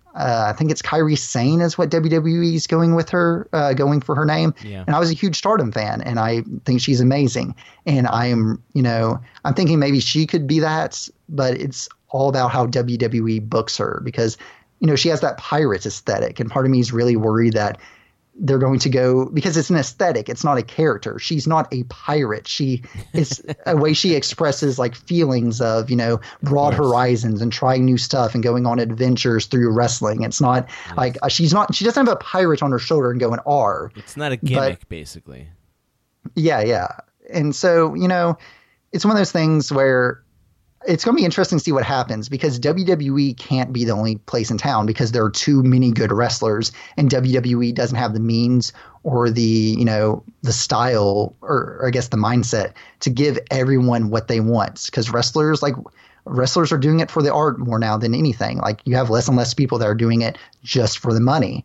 I think it's Kairi Sane is what WWE is going for her name. Yeah. And I was a huge Stardom fan, and I think she's amazing. And I'm thinking maybe she could be that, but it's all about how WWE books her, because, she has that pirate aesthetic. And part of me is really worried that they're going to go because it's an aesthetic. It's not a character. She's not a pirate. She is a way she expresses like feelings of, broad horizons and trying new stuff and going on adventures through wrestling. It's not like she doesn't have a pirate on her shoulder and going R. It's not a gimmick, basically. Yeah. And so, it's one of those things where it's going to be interesting to see what happens because WWE can't be the only place in town because there are too many good wrestlers and WWE doesn't have the means or the style or I guess the mindset to give everyone what they want because wrestlers are doing it for the art more now than anything. Like you have less and less people that are doing it just for the money.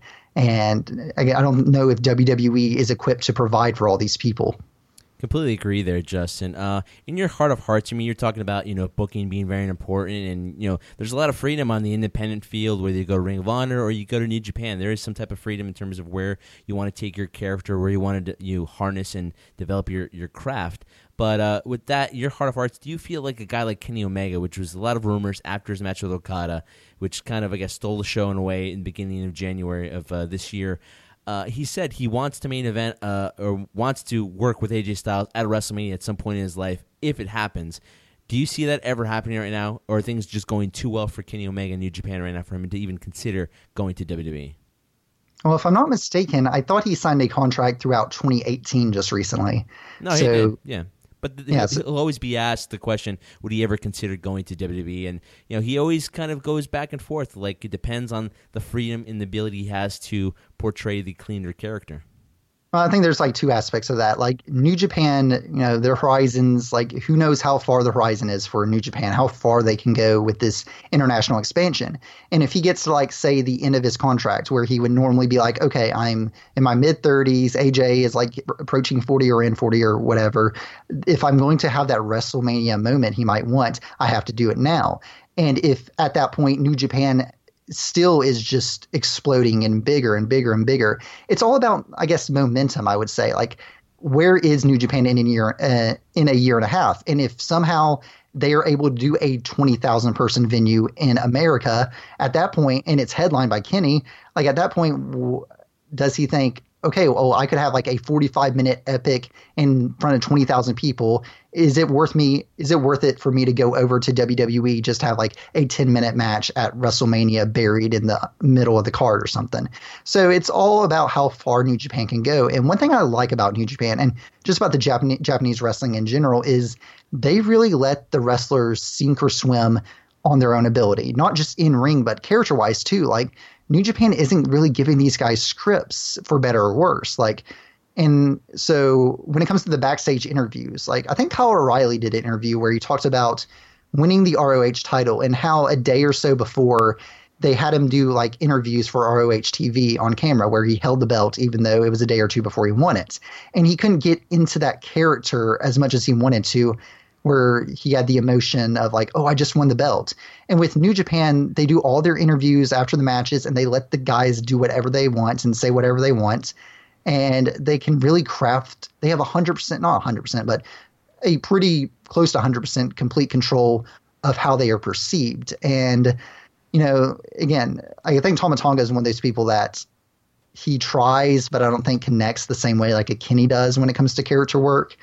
And I don't know if WWE is equipped to provide for all these people. Completely agree there, Justin. In your heart of hearts, you're talking about, booking being very important and, there's a lot of freedom on the independent field, whether you go to Ring of Honor or you go to New Japan. There is some type of freedom in terms of where you want to take your character, where you want to harness and develop your craft. But with that, your heart of hearts, do you feel like a guy like Kenny Omega, which was a lot of rumors after his match with Okada, which kind of, I guess, stole the show in a way in the beginning of January of this year, he said he wants to main event or wants to work with AJ Styles at WrestleMania at some point in his life if it happens. Do you see that ever happening right now, or are things just going too well for Kenny Omega in New Japan right now for him to even consider going to WWE? Well, if I'm not mistaken, I thought he signed a contract throughout 2018 just recently. No, he did, yeah. But he'll always be asked the question, would he ever consider going to WWE? And, he always kind of goes back and forth. Like, it depends on the freedom and the ability he has to portray the cleaner character. Well, I think there's two aspects of that. Like New Japan, their horizons, who knows how far the horizon is for New Japan, how far they can go with this international expansion. And if he gets to say the end of his contract where he would normally be like, okay, I'm in my mid 30s, AJ is approaching 40 or in 40 or whatever. If I'm going to have that WrestleMania moment he might want, I have to do it now. And if at that point New Japan still is just exploding and bigger and bigger and bigger. It's all about, I guess, momentum, I would say. Where is New Japan in a year and a half? And if somehow they are able to do a 20,000 person venue in America at that point, and it's headlined by Kenny, at that point, does he think, okay, well, I could have a 45-minute epic in front of 20,000 people. Is it worth it for me to go over to WWE just to have a 10-minute match at WrestleMania buried in the middle of the card or something? So it's all about how far New Japan can go. And one thing I like about New Japan and just about the Japanese wrestling in general is they really let the wrestlers sink or swim on their own ability, not just in ring, but character-wise too. New Japan isn't really giving these guys scripts for better or worse. And so when it comes to the backstage interviews, I think Kyle O'Reilly did an interview where he talked about winning the ROH title and how a day or so before they had him do interviews for ROH TV on camera where he held the belt even though it was a day or two before he won it. And he couldn't get into that character as much as he wanted to, where he had the emotion of oh, I just won the belt. And with New Japan, they do all their interviews after the matches and they let the guys do whatever they want and say whatever they want. And they can really craft, they have 100%, not 100%, but a pretty close to 100% complete control of how they are perceived. And, again, I think Tama Tonga is one of those people that he tries, but I don't think connects the same way a Kenny does when it comes to character work.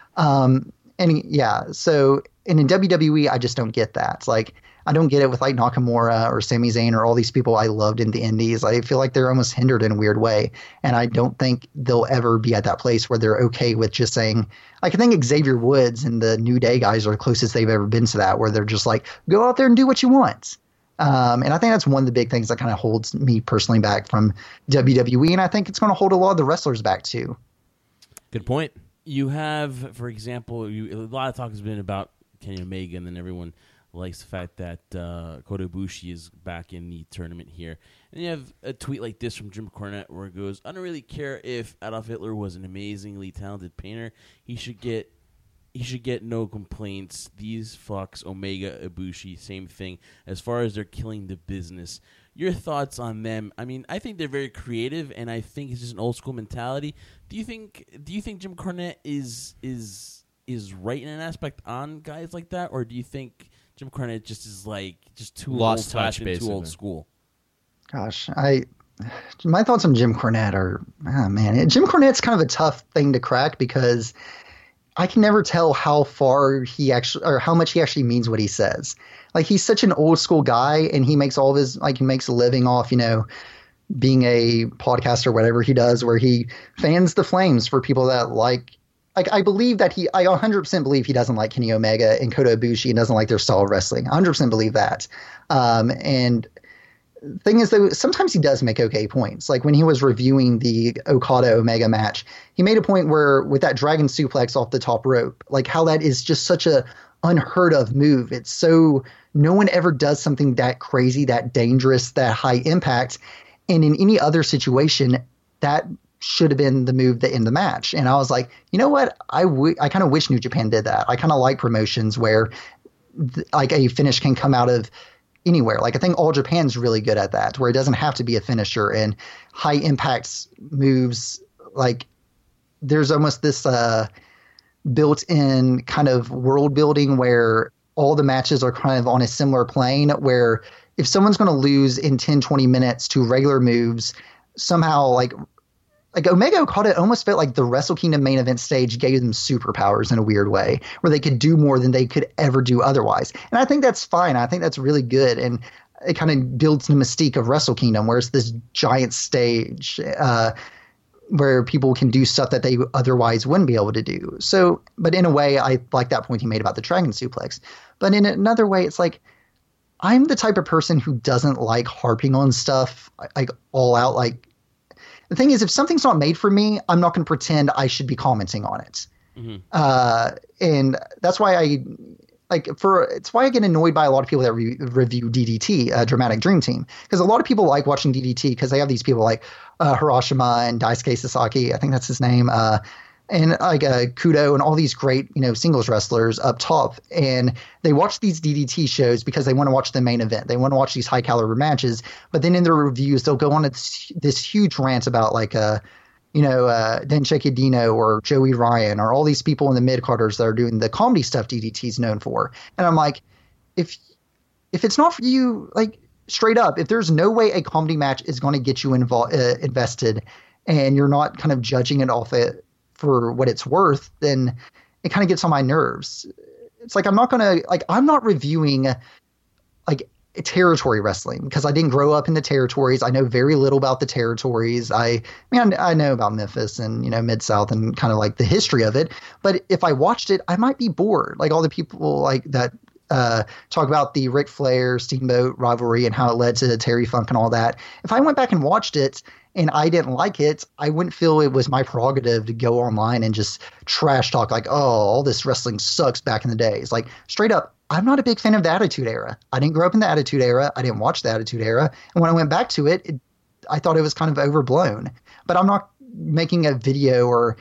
And yeah, so and in WWE, I just don't get that. I don't get it with Nakamura or Sami Zayn or all these people I loved in the Indies. I feel like they're almost hindered in a weird way. And I don't think they'll ever be at that place where they're okay with just saying, I think Xavier Woods and the New Day guys are the closest they've ever been to that, where they're just go out there and do what you want. And I think that's one of the big things that kind of holds me personally back from WWE. And I think it's going to hold a lot of the wrestlers back too. Good point. You have, for example, a lot of talk has been about Kenny Omega, and then everyone likes the fact that Kota Ibushi is back in the tournament here. And you have a tweet like this from Jim Cornette where it goes, I don't really care if Adolf Hitler was an amazingly talented painter. He should get no complaints. These fucks, Omega, Ibushi, same thing. As far as they're killing the business. Your thoughts on them? I mean, I think they're very creative, and I think it's just an old school mentality. Do you think Jim Cornette is right in an aspect on guys like that, or do you think Jim Cornette just is just too lost old touch, fashioned, too old school? Gosh, I my thoughts on Jim Cornette are, man, Jim Cornette's kind of a tough thing to crack because I can never tell how far he actually, or how much he actually means what he says. Like, he's such an old school guy, and he makes all of his, like, he makes a living off, being a podcaster or whatever he does, where he fans the flames for people that like I believe that I 100% believe he doesn't like Kenny Omega and Kota Ibushi and doesn't like their style of wrestling. 100% believe that. And the thing is, though, sometimes he does make okay points. Like when he was reviewing the Okada Omega match, he made a point where with that dragon suplex off the top rope, like how that is just such a unheard of move. It's so no one ever does something that crazy, that dangerous, that high impact. And in any other situation, that should have been the move that end the match. And I was like, you know what? I kind of wish New Japan did that. I kind of like promotions where like a finish can come out of anywhere. Like I think All Japan's really good at that, where it doesn't have to be a finisher, and high impact moves. Like there's almost this built-in kind of world building where all the matches are kind of on a similar plane, where if someone's going to lose in 10, 20 minutes to regular moves, somehow like Omega Okada almost felt like the Wrestle Kingdom main event stage gave them superpowers in a weird way, where they could do more than they could ever do otherwise. And I think that's fine. I think that's really good. And it kind of builds the mystique of Wrestle Kingdom, where it's this giant stage where people can do stuff that they otherwise wouldn't be able to do. So, but in a way, I like that point he made about the Dragon Suplex. But in another way, it's like, I'm the type of person who doesn't like harping on stuff like all out. Like, the thing is, if something's not made for me, I'm not going to pretend I should be commenting on it. Mm-hmm. And that's why it's why I get annoyed by a lot of people that review DDT, Dramatic Dream Team, because a lot of people like watching DDT because they have these people like Hiroshima and Daisuke Sasaki, I think that's his name, and like Kudo and all these great, singles wrestlers up top. And they watch these DDT shows because they want to watch the main event. They want to watch these high caliber matches. But then in their reviews, they'll go on this huge rant about like, Denseki Dino or Joey Ryan or all these people in the mid-carders that are doing the comedy stuff DDT's known for. And I'm like, if it's not for you, like straight up, if there's no way a comedy match is going to get you invested and you're not kind of judging it off it for what it's worth, then it kind of gets on my nerves. It's like, I'm not reviewing like territory wrestling because I didn't grow up in the territories. I know very little about the territories. I know about Memphis and, Mid-South and kind of like the history of it. But if I watched it, I might be bored. Like all the people like that talk about the Ric Flair Steamboat rivalry and how it led to Terry Funk and all that. If I went back and watched it and I didn't like it, I wouldn't feel it was my prerogative to go online and just trash talk like, oh, all this wrestling sucks back in the days. Like straight up, I'm not a big fan of the Attitude Era. I didn't grow up in the Attitude Era. I didn't watch the Attitude Era. And when I went back to it, I thought it was kind of overblown. But I'm not making a video or,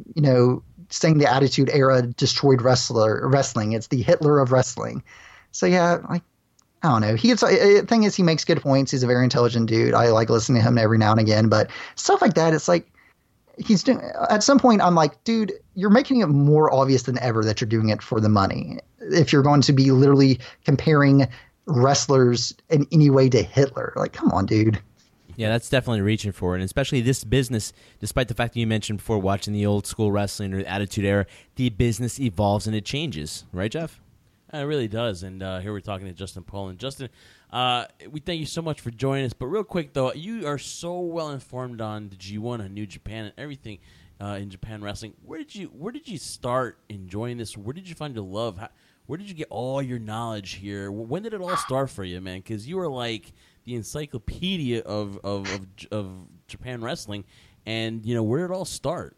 saying the Attitude Era destroyed wrestling. It's the Hitler of wrestling. So yeah, I don't know. The thing is, he makes good points. He's a very intelligent dude. I like listening to him every now and again. But stuff like that, it's like he's doing. At some point, I'm like, dude, you're making it more obvious than ever that you're doing it for the money. If you're going to be literally comparing wrestlers in any way to Hitler, like, come on, dude. Yeah, that's definitely reaching for it, and especially this business, despite the fact that you mentioned before watching the old school wrestling or the Attitude Era, the business evolves and it changes. Right, Jeff? It really does, and here we're talking to Justin Poland. Justin, we thank you so much for joining us, but real quick, though, you are so well informed on the G1 and New Japan and everything in Japan wrestling. Where did you start enjoying this? Where did you find your love? Where did you get all your knowledge here? When did it all start for you, man? Because you were like the encyclopedia of Japan wrestling, and where did it all start?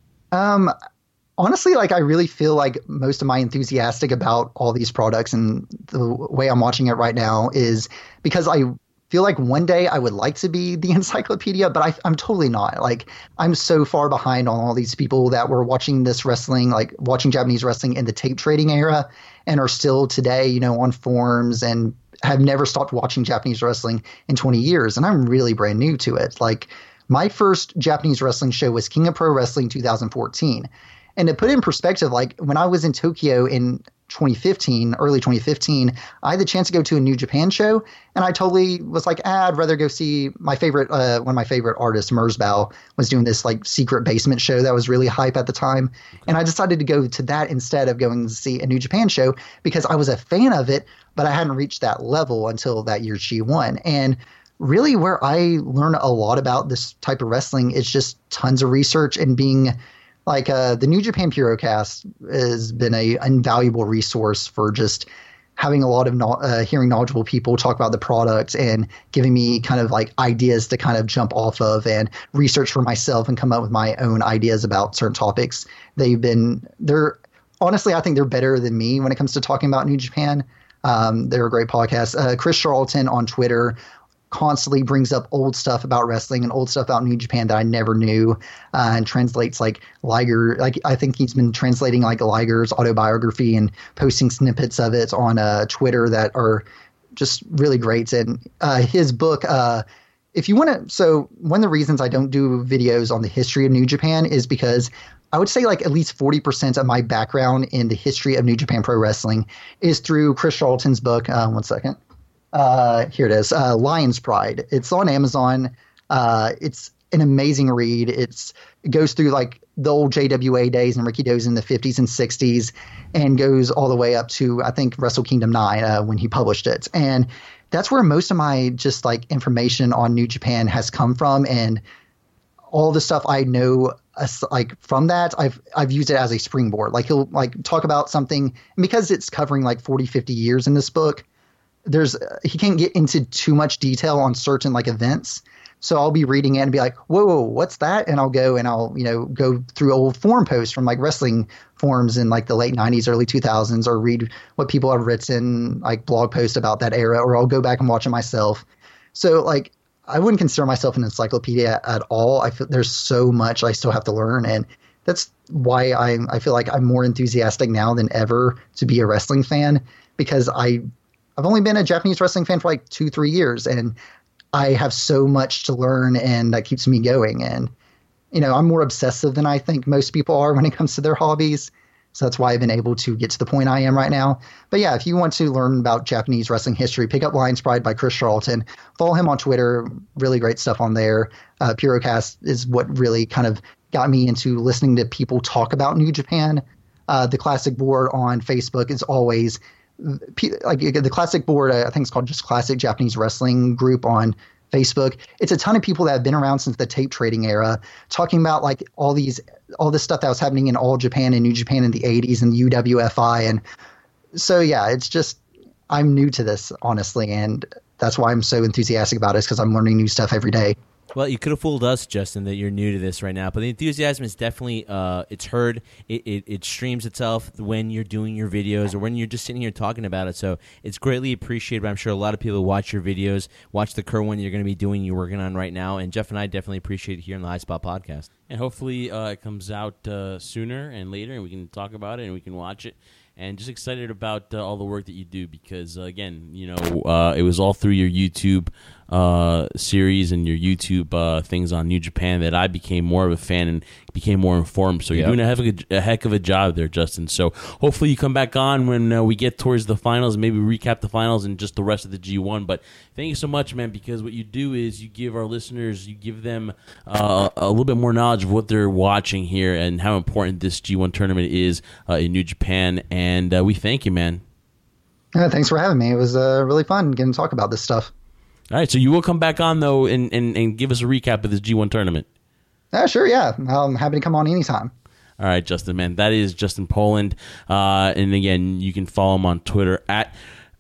Honestly, like I really feel like most of my enthusiastic about all these products and the way I'm watching it right now is because I feel like one day I would like to be the encyclopedia, but I'm totally not. Like I'm so far behind on all these people that were watching this wrestling, like watching Japanese wrestling in the tape trading era, and are still today, on forums and have never stopped watching Japanese wrestling in 20 years. And I'm really brand new to it. Like my first Japanese wrestling show was King of Pro Wrestling 2014. And to put it in perspective, like when I was in Tokyo in 2015, early 2015, I had the chance to go to a New Japan show, and I totally was like, I'd rather go see my favorite, one of my favorite artists, Merzbow, was doing this like secret basement show that was really hype at the time. And I decided to go to that instead of going to see a New Japan show because I was a fan of it, but I hadn't reached that level until that year's G1. And really where I learn a lot about this type of wrestling is just tons of research and being like the New Japan Purocast has been a invaluable resource for just having a lot of hearing knowledgeable people talk about the product and giving me kind of like ideas to kind of jump off of and research for myself and come up with my own ideas about certain topics. Honestly, I think they're better than me when it comes to talking about New Japan. They're a great podcast. Chris Charlton on Twitter constantly brings up old stuff about wrestling and old stuff about New Japan that I never knew, and translates like Liger. Like I think he's been translating like Liger's autobiography and posting snippets of it on Twitter that are just really great. And his book, if you want to, so one of the reasons I don't do videos on the history of New Japan is because I would say like at least 40% of my background in the history of New Japan Pro Wrestling is through Chris Charlton's book. One second. Here it is. Lion's Pride. It's on Amazon. It's an amazing read. It goes through like the old JWA days and Rikkido's in the 50s and 60s and goes all the way up to, I think, Wrestle Kingdom 9 when he published it. And that's where most of my just like information on New Japan has come from. And all the stuff I know like from that, I've used it as a springboard. Like he'll like talk about something, and because it's covering like 40, 50 years in this book, he can't get into too much detail on certain like events. So I'll be reading it and be like, whoa, what's that? And I'll go through old forum posts from like wrestling forums in like the late 90s, early 2000s, or read what people have written, like blog posts about that era, or I'll go back and watch it myself. So like, I wouldn't consider myself an encyclopedia at all. I feel there's so much I still have to learn. And that's why I feel like I'm more enthusiastic now than ever to be a wrestling fan, because I've only been a Japanese wrestling fan for like 2-3 years, and I have so much to learn, and that keeps me going. And, I'm more obsessive than I think most people are when it comes to their hobbies. So that's why I've been able to get to the point I am right now. But yeah, if you want to learn about Japanese wrestling history, pick up Lion's Pride by Chris Charlton. Follow him on Twitter. Really great stuff on there. Purocast is what really kind of got me into listening to people talk about New Japan. The Classic Board on Facebook is always like the Classic Board. I think it's called just Classic Japanese Wrestling Group on Facebook. It's a ton of people that have been around since the tape trading era, talking about like all this stuff that was happening in All Japan and New Japan in the 80s and UWFI. And so, yeah, it's just, I'm new to this, honestly. And that's why I'm so enthusiastic about it, because I'm learning new stuff every day. Well, you could have fooled us, Justin, that you're new to this right now. But the enthusiasm is definitely, it's heard. It streams itself when you're doing your videos or when you're just sitting here talking about it. So it's greatly appreciated. But I'm sure a lot of people watch your videos, watch the current one you're going to be doing, you're working on right now. And Jeff and I definitely appreciate it here on the High Spot Podcast. And hopefully it comes out sooner and later, and we can talk about it and we can watch it. And just excited about all the work that you do, because, again, it was all through your YouTube series and your YouTube things on New Japan that I became more of a fan and became more informed. So you're doing a heck of a job there, Justin. So hopefully you come back on when we get towards the finals, and maybe recap the finals and just the rest of the G1. But thank you so much, man, because what you do is you give our listeners, you give them a little bit more knowledge of what they're watching here and how important this G1 tournament is in New Japan. And we thank you, man. Thanks for having me. It was really fun getting to talk about this stuff. All right, so you will come back on, though, and give us a recap of this G1 tournament. Sure, yeah. I'm happy to come on anytime. All right, Justin, man. That is Justin Poland. And, again, you can follow him on Twitter at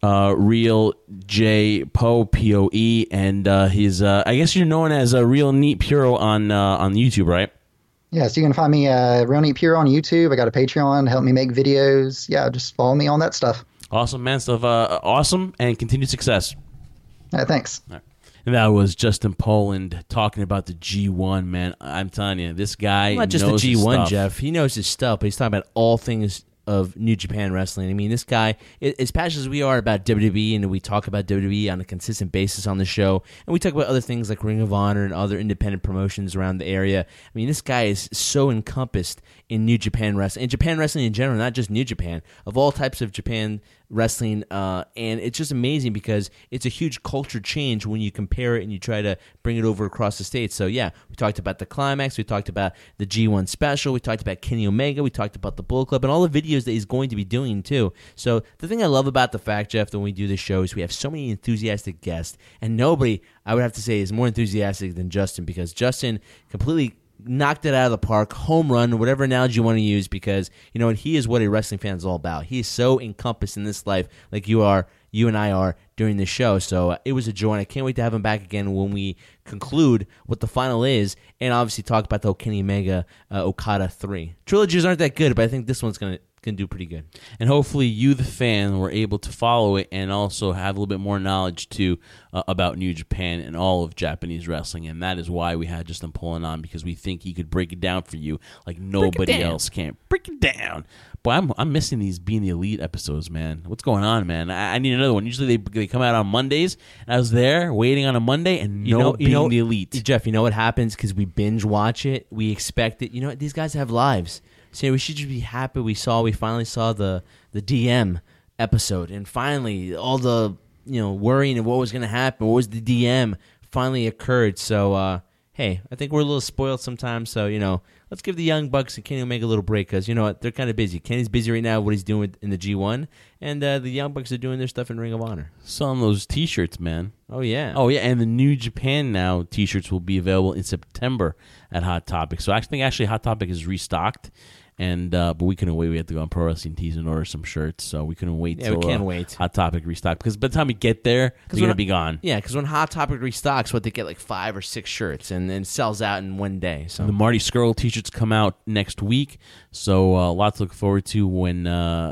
RealJPoe, P-O-E. And he's, I guess you're known as Real Neat Puro on YouTube, right? Yes, you can find me Real Neat Puro on YouTube. I got a Patreon to help me make videos. Yeah, just follow me on that stuff. Awesome, man. Stuff awesome, and continued success. Thanks. All right. And that was Justin Poland talking about the G1, man. I'm telling you, this guy not just knows the G1, his stuff. Jeff. He knows his stuff, but he's talking about all things of New Japan Wrestling. I mean, this guy, as passionate as we are about WWE, and we talk about WWE on a consistent basis on the show, and we talk about other things like Ring of Honor and other independent promotions around the area. I mean, this guy is so encompassed in New Japan Wrestling, and Japan Wrestling in general, not just New Japan, of all types of Japan wrestling, and it's just amazing because it's a huge culture change when you compare it and you try to bring it over across the states. So yeah, we talked about the Climax, we talked about the G1 special, we talked about Kenny Omega, we talked about the Bullet Club, and all the videos that he's going to be doing too. So the thing I love about the fact, Jeff, that when we do this show is we have so many enthusiastic guests, and nobody, I would have to say, is more enthusiastic than Justin, because Justin completely knocked it out of the park, home run, whatever analogy you want to use, because you know he is what a wrestling fan is all about. He is so encompassed in this life, like you and I are during this show. So it was a joy, and I can't wait to have him back again when we conclude what the final is, and obviously talk about the Kenny Omega Okada 3. Trilogies aren't that good, but I think this one's gonna do pretty good. And hopefully you, the fan, were able to follow it and also have a little bit more knowledge, too, about New Japan and all of Japanese wrestling. And that is why we had Justin pulling on, because we think he could break it down for you like nobody else can. Break it down. Boy, I'm missing these Being the Elite episodes, man. What's going on, man? I need another one. Usually they come out on Mondays, and I was there waiting on a Monday, and Being the Elite. Jeff, you know what happens? Because we binge watch it, we expect it. You know what? These guys have lives. So we should just be happy we finally saw the DM episode, and finally all the worrying of what was going to happen, what was the DM, finally occurred. So hey, I think we're a little spoiled sometimes. So let's give the Young Bucks and Kenny Omega a little break, because you know what, they're kind of busy. Kenny's busy right now, what he's doing in the G1, and the Young Bucks are doing their stuff in Ring of Honor. Selling those T-shirts, man. Oh yeah, and the New Japan Now T-shirts will be available in September at Hot Topic. So I think Hot Topic is restocked. And but we couldn't wait. We had to go on Pro Wrestling Tees and order some shirts, so we couldn't wait till we can't wait. Hot Topic restock, because by the time we get there, they're going to be gone. Yeah, because when Hot Topic restocks, they get like 5 or 6 shirts, and then sells out in one day. So the Marty Scurll T-shirts come out next week, so a lot to look forward to when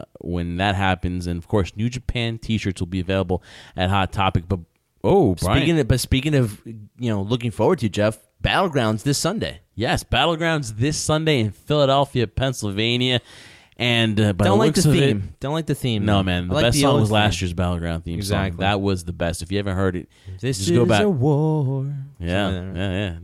that happens. And of course, New Japan T-shirts will be available at Hot Topic. But Brian. Speaking of looking forward to, Jeff, Battlegrounds this Sunday. Yes, Battlegrounds this Sunday in Philadelphia, Pennsylvania. And don't like the theme. Don't like the theme. No, man. The best song was last year's Battleground theme song. That was the best. If you haven't heard it, just go back. This is a war. Yeah.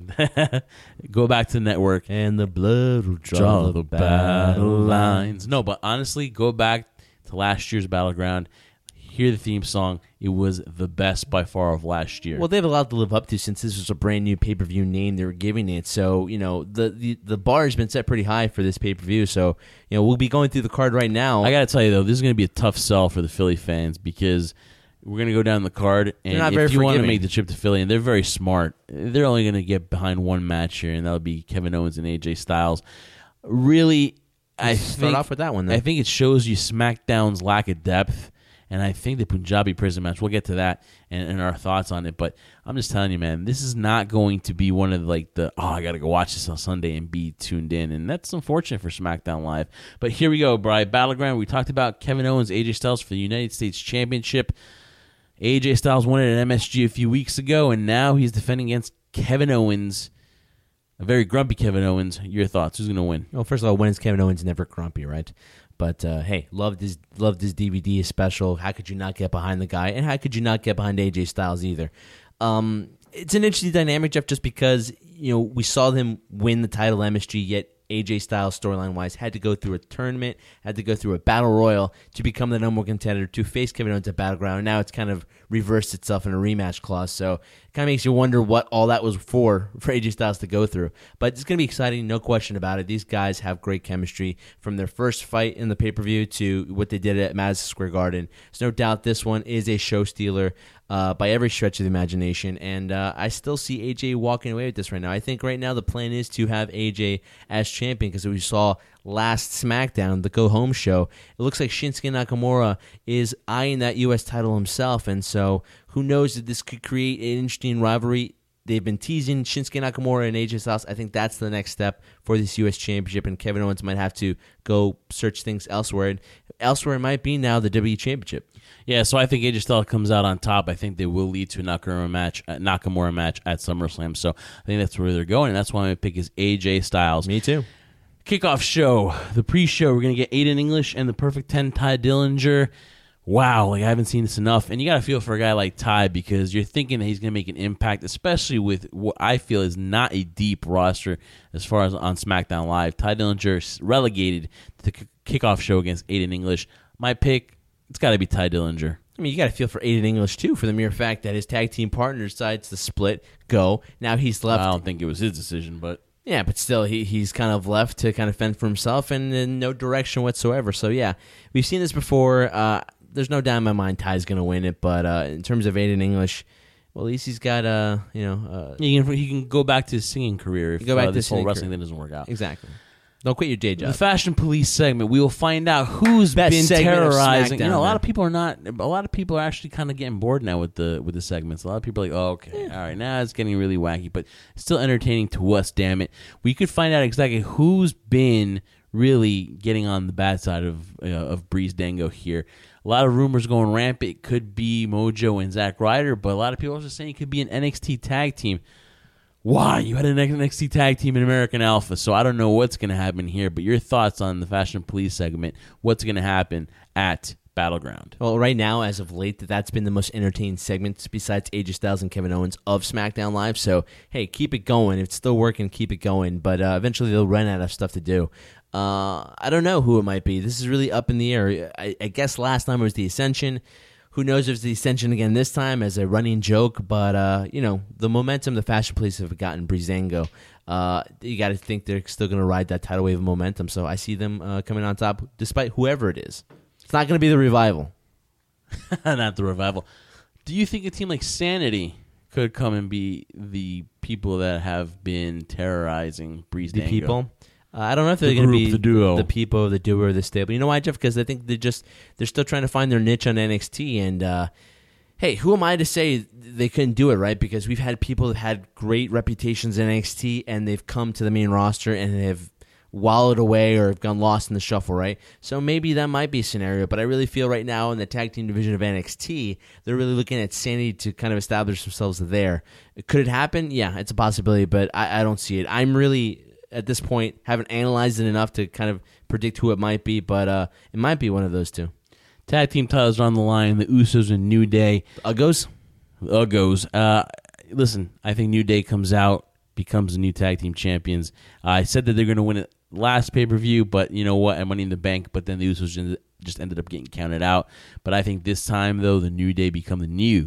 Go back to the network. And the blood will draw the battle lines. No, but honestly, go back to last year's Battleground. Hear the theme song. It was the best by far of last year. Well, they have a lot to live up to since this was a brand new pay-per-view name they were giving it. So, the bar has been set pretty high for this pay-per-view. So, we'll be going through the card right now. I got to tell you, though, this is going to be a tough sell for the Philly fans, because we're going to go down the card, and if you want to make the trip to Philly, and they're very smart, they're only going to get behind one match here, and that'll be Kevin Owens and AJ Styles. Really, start off with that one, then. I think it shows you SmackDown's lack of depth. And I think the Punjabi prison match, we'll get to that and our thoughts on it. But I'm just telling you, man, this is not going to be one of I got to go watch this on Sunday and be tuned in. And that's unfortunate for SmackDown Live. But here we go, Brian. Battleground, we talked about Kevin Owens, AJ Styles for the United States Championship. AJ Styles won it at MSG a few weeks ago, and now he's defending against Kevin Owens. A very grumpy Kevin Owens. Your thoughts? Who's going to win? Well, first of all, when is Kevin Owens never grumpy, right? But hey, loved his DVD special. How could you not get behind the guy? And how could you not get behind AJ Styles either? It's an interesting dynamic, Jeff, just because we saw him win the title MSG, yet AJ Styles, storyline-wise, had to go through a tournament, had to go through a battle royal to become the number one contender to face Kevin Owens at Battleground. And now it's kind of reversed itself in a rematch clause. So it kind of makes you wonder what all that was for AJ Styles to go through. But it's going to be exciting, no question about it. These guys have great chemistry from their first fight in the pay-per-view to what they did at Madison Square Garden. There's no doubt this one is a show stealer by every stretch of the imagination, and I still see AJ walking away with this right now. I think right now the plan is to have AJ as champion, because we saw last SmackDown, the go-home show, it looks like Shinsuke Nakamura is eyeing that U.S. title himself, and so who knows if this could create an interesting rivalry. They've been teasing Shinsuke Nakamura and AJ Styles. I think that's the next step for this U.S. Championship, and Kevin Owens might have to go search things elsewhere. And elsewhere might be now the WWE Championship. Yeah, so I think AJ Styles comes out on top. I think they will lead to a Nakamura match at SummerSlam. So I think that's where they're going, and that's why my pick is AJ Styles. Me too. Kickoff show, the pre-show, we're going to get Aiden English and the Perfect 10, Ty Dillinger. Wow, like I haven't seen this enough. And you got to feel for a guy like Ty because you're thinking that he's going to make an impact, especially with what I feel is not a deep roster as far as on SmackDown Live. Ty Dillinger relegated to the kickoff show against Aiden English. My pick, it's got to be Ty Dillinger. I mean, you got to feel for Aiden English, too, for the mere fact that his tag team partner decides to split, go. Now he's left. I don't think it was his decision, but... Yeah, but still, he's kind of left to kind of fend for himself and in no direction whatsoever. So, yeah, we've seen this before. There's no doubt in my mind Ty's going to win it, but in terms of Aiden English, well, at least he's got he can go back to his singing career if this whole wrestling thing doesn't work out. Exactly. Don't quit your day job. The Fashion Police segment, we will find out who's Best been terrorizing. SmackDown, a lot of people are actually kind of getting bored now with the segments. A lot of people are like, oh, okay, all right, now it's getting really wacky, but still entertaining to us. Damn it, we could find out exactly who's been really getting on the bad side of Breeze Dango here. A lot of rumors going rampant. It could be Mojo and Zack Ryder, but a lot of people are also saying it could be an NXT tag team. Why? You had an NXT tag team in American Alpha, so I don't know what's going to happen here, but your thoughts on the Fashion Police segment, what's going to happen at Battleground? Well, right now, as of late, that's been the most entertaining segment besides AJ Styles and Kevin Owens of SmackDown Live, so, hey, keep it going. If it's still working, keep it going, but eventually they'll run out of stuff to do. I don't know who it might be. This is really up in the air. I guess last time it was the Ascension. Who knows if it's the Ascension again this time as a running joke, but, the momentum the Fashion Police have gotten Breezango, you got to think they're still going to ride that tidal wave of momentum, so I see them coming on top despite whoever it is. It's not going to be the Revival. Not the Revival. Do you think a team like Sanity could come and be the people that have been terrorizing Breezango? The people? I don't know if they're going to be the duo, the people, the duo, or the stable. You know why, Jeff? Because I think they're still trying to find their niche on NXT. And hey, who am I to say they couldn't do it, right? Because we've had people that had great reputations in NXT, and they've come to the main roster and they've wallowed away or have gone lost in the shuffle, right? So maybe that might be a scenario. But I really feel right now in the tag team division of NXT, they're really looking at Sanity to kind of establish themselves there. Could it happen? Yeah, it's a possibility, but I don't see it. I'm really, at this point, haven't analyzed it enough to kind of predict who it might be, but it might be one of those two. Tag team titles are on the line. The Usos and New Day. Uggos. Listen, I think New Day comes out, becomes the new tag team champions. I said that they're going to win it last pay-per-view, but you know what? I'm Money in the Bank, but then the Usos just ended up getting counted out. But I think this time, though, the New Day become the new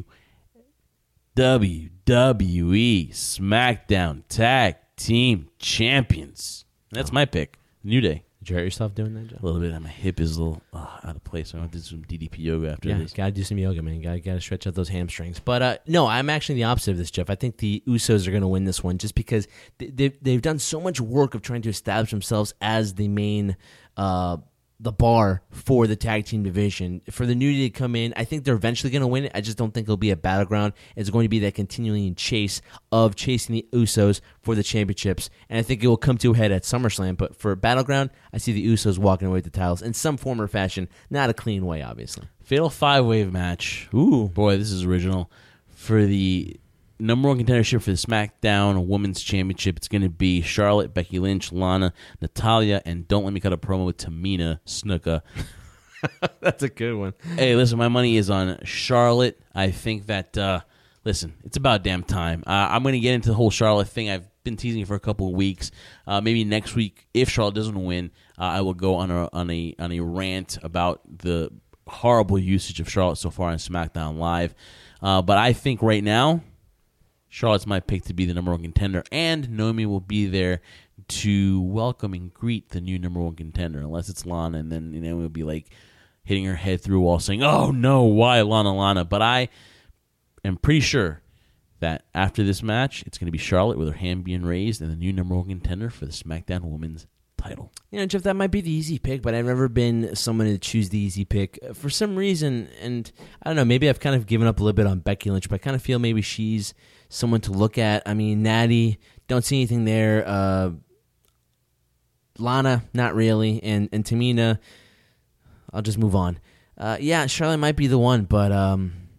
WWE SmackDown Tag Team Champions. That's my pick. New Day. Did you hurt yourself doing that, Joe? A little bit. My hip is a little out of place. So I'm going to do some DDP yoga after this. Gotta do some yoga, man. Gotta stretch out those hamstrings. But no, I'm actually the opposite of this, Jeff. I think the Usos are going to win this one just because they've done so much work of trying to establish themselves as the main the bar for the tag team division. For the New Day to come in, I think they're eventually going to win it. I just don't think it'll be a battleground. It's going to be that continuing chase of chasing the Usos for the championships, and I think it will come to a head at SummerSlam. But for battleground, I see the Usos walking away with the titles in some form or fashion. Not a clean way, obviously. Fatal 5-way match. Ooh. Boy, this is original. For the number one contendership for the SmackDown Women's Championship, it's going to be Charlotte, Becky Lynch, Lana, Natalya, and don't let me cut a promo with Tamina Snuka. That's a good one. Hey, listen, my money is on Charlotte. I think that, listen, it's about damn time. I'm going to get into the whole Charlotte thing. I've been teasing it for a couple of weeks. Maybe next week, if Charlotte doesn't win, I will go on a rant about the horrible usage of Charlotte so far on SmackDown Live. But I think right now, Charlotte's my pick to be the number one contender, and Naomi will be there to welcome and greet the new number one contender, unless it's Lana, and then Naomi will be like hitting her head through a wall saying, oh no, why Lana? But I am pretty sure that after this match, it's going to be Charlotte with her hand being raised and the new number one contender for the SmackDown Women's title. You know, Jeff, that might be the easy pick, but I've never been someone to choose the easy pick. For some reason, and I don't know, maybe I've kind of given up a little bit on Becky Lynch, but I kind of feel maybe she's someone to look at. I mean, Natty, don't see anything there. Lana, not really. And Tamina, I'll just move on. Yeah, Charlotte might be the one, but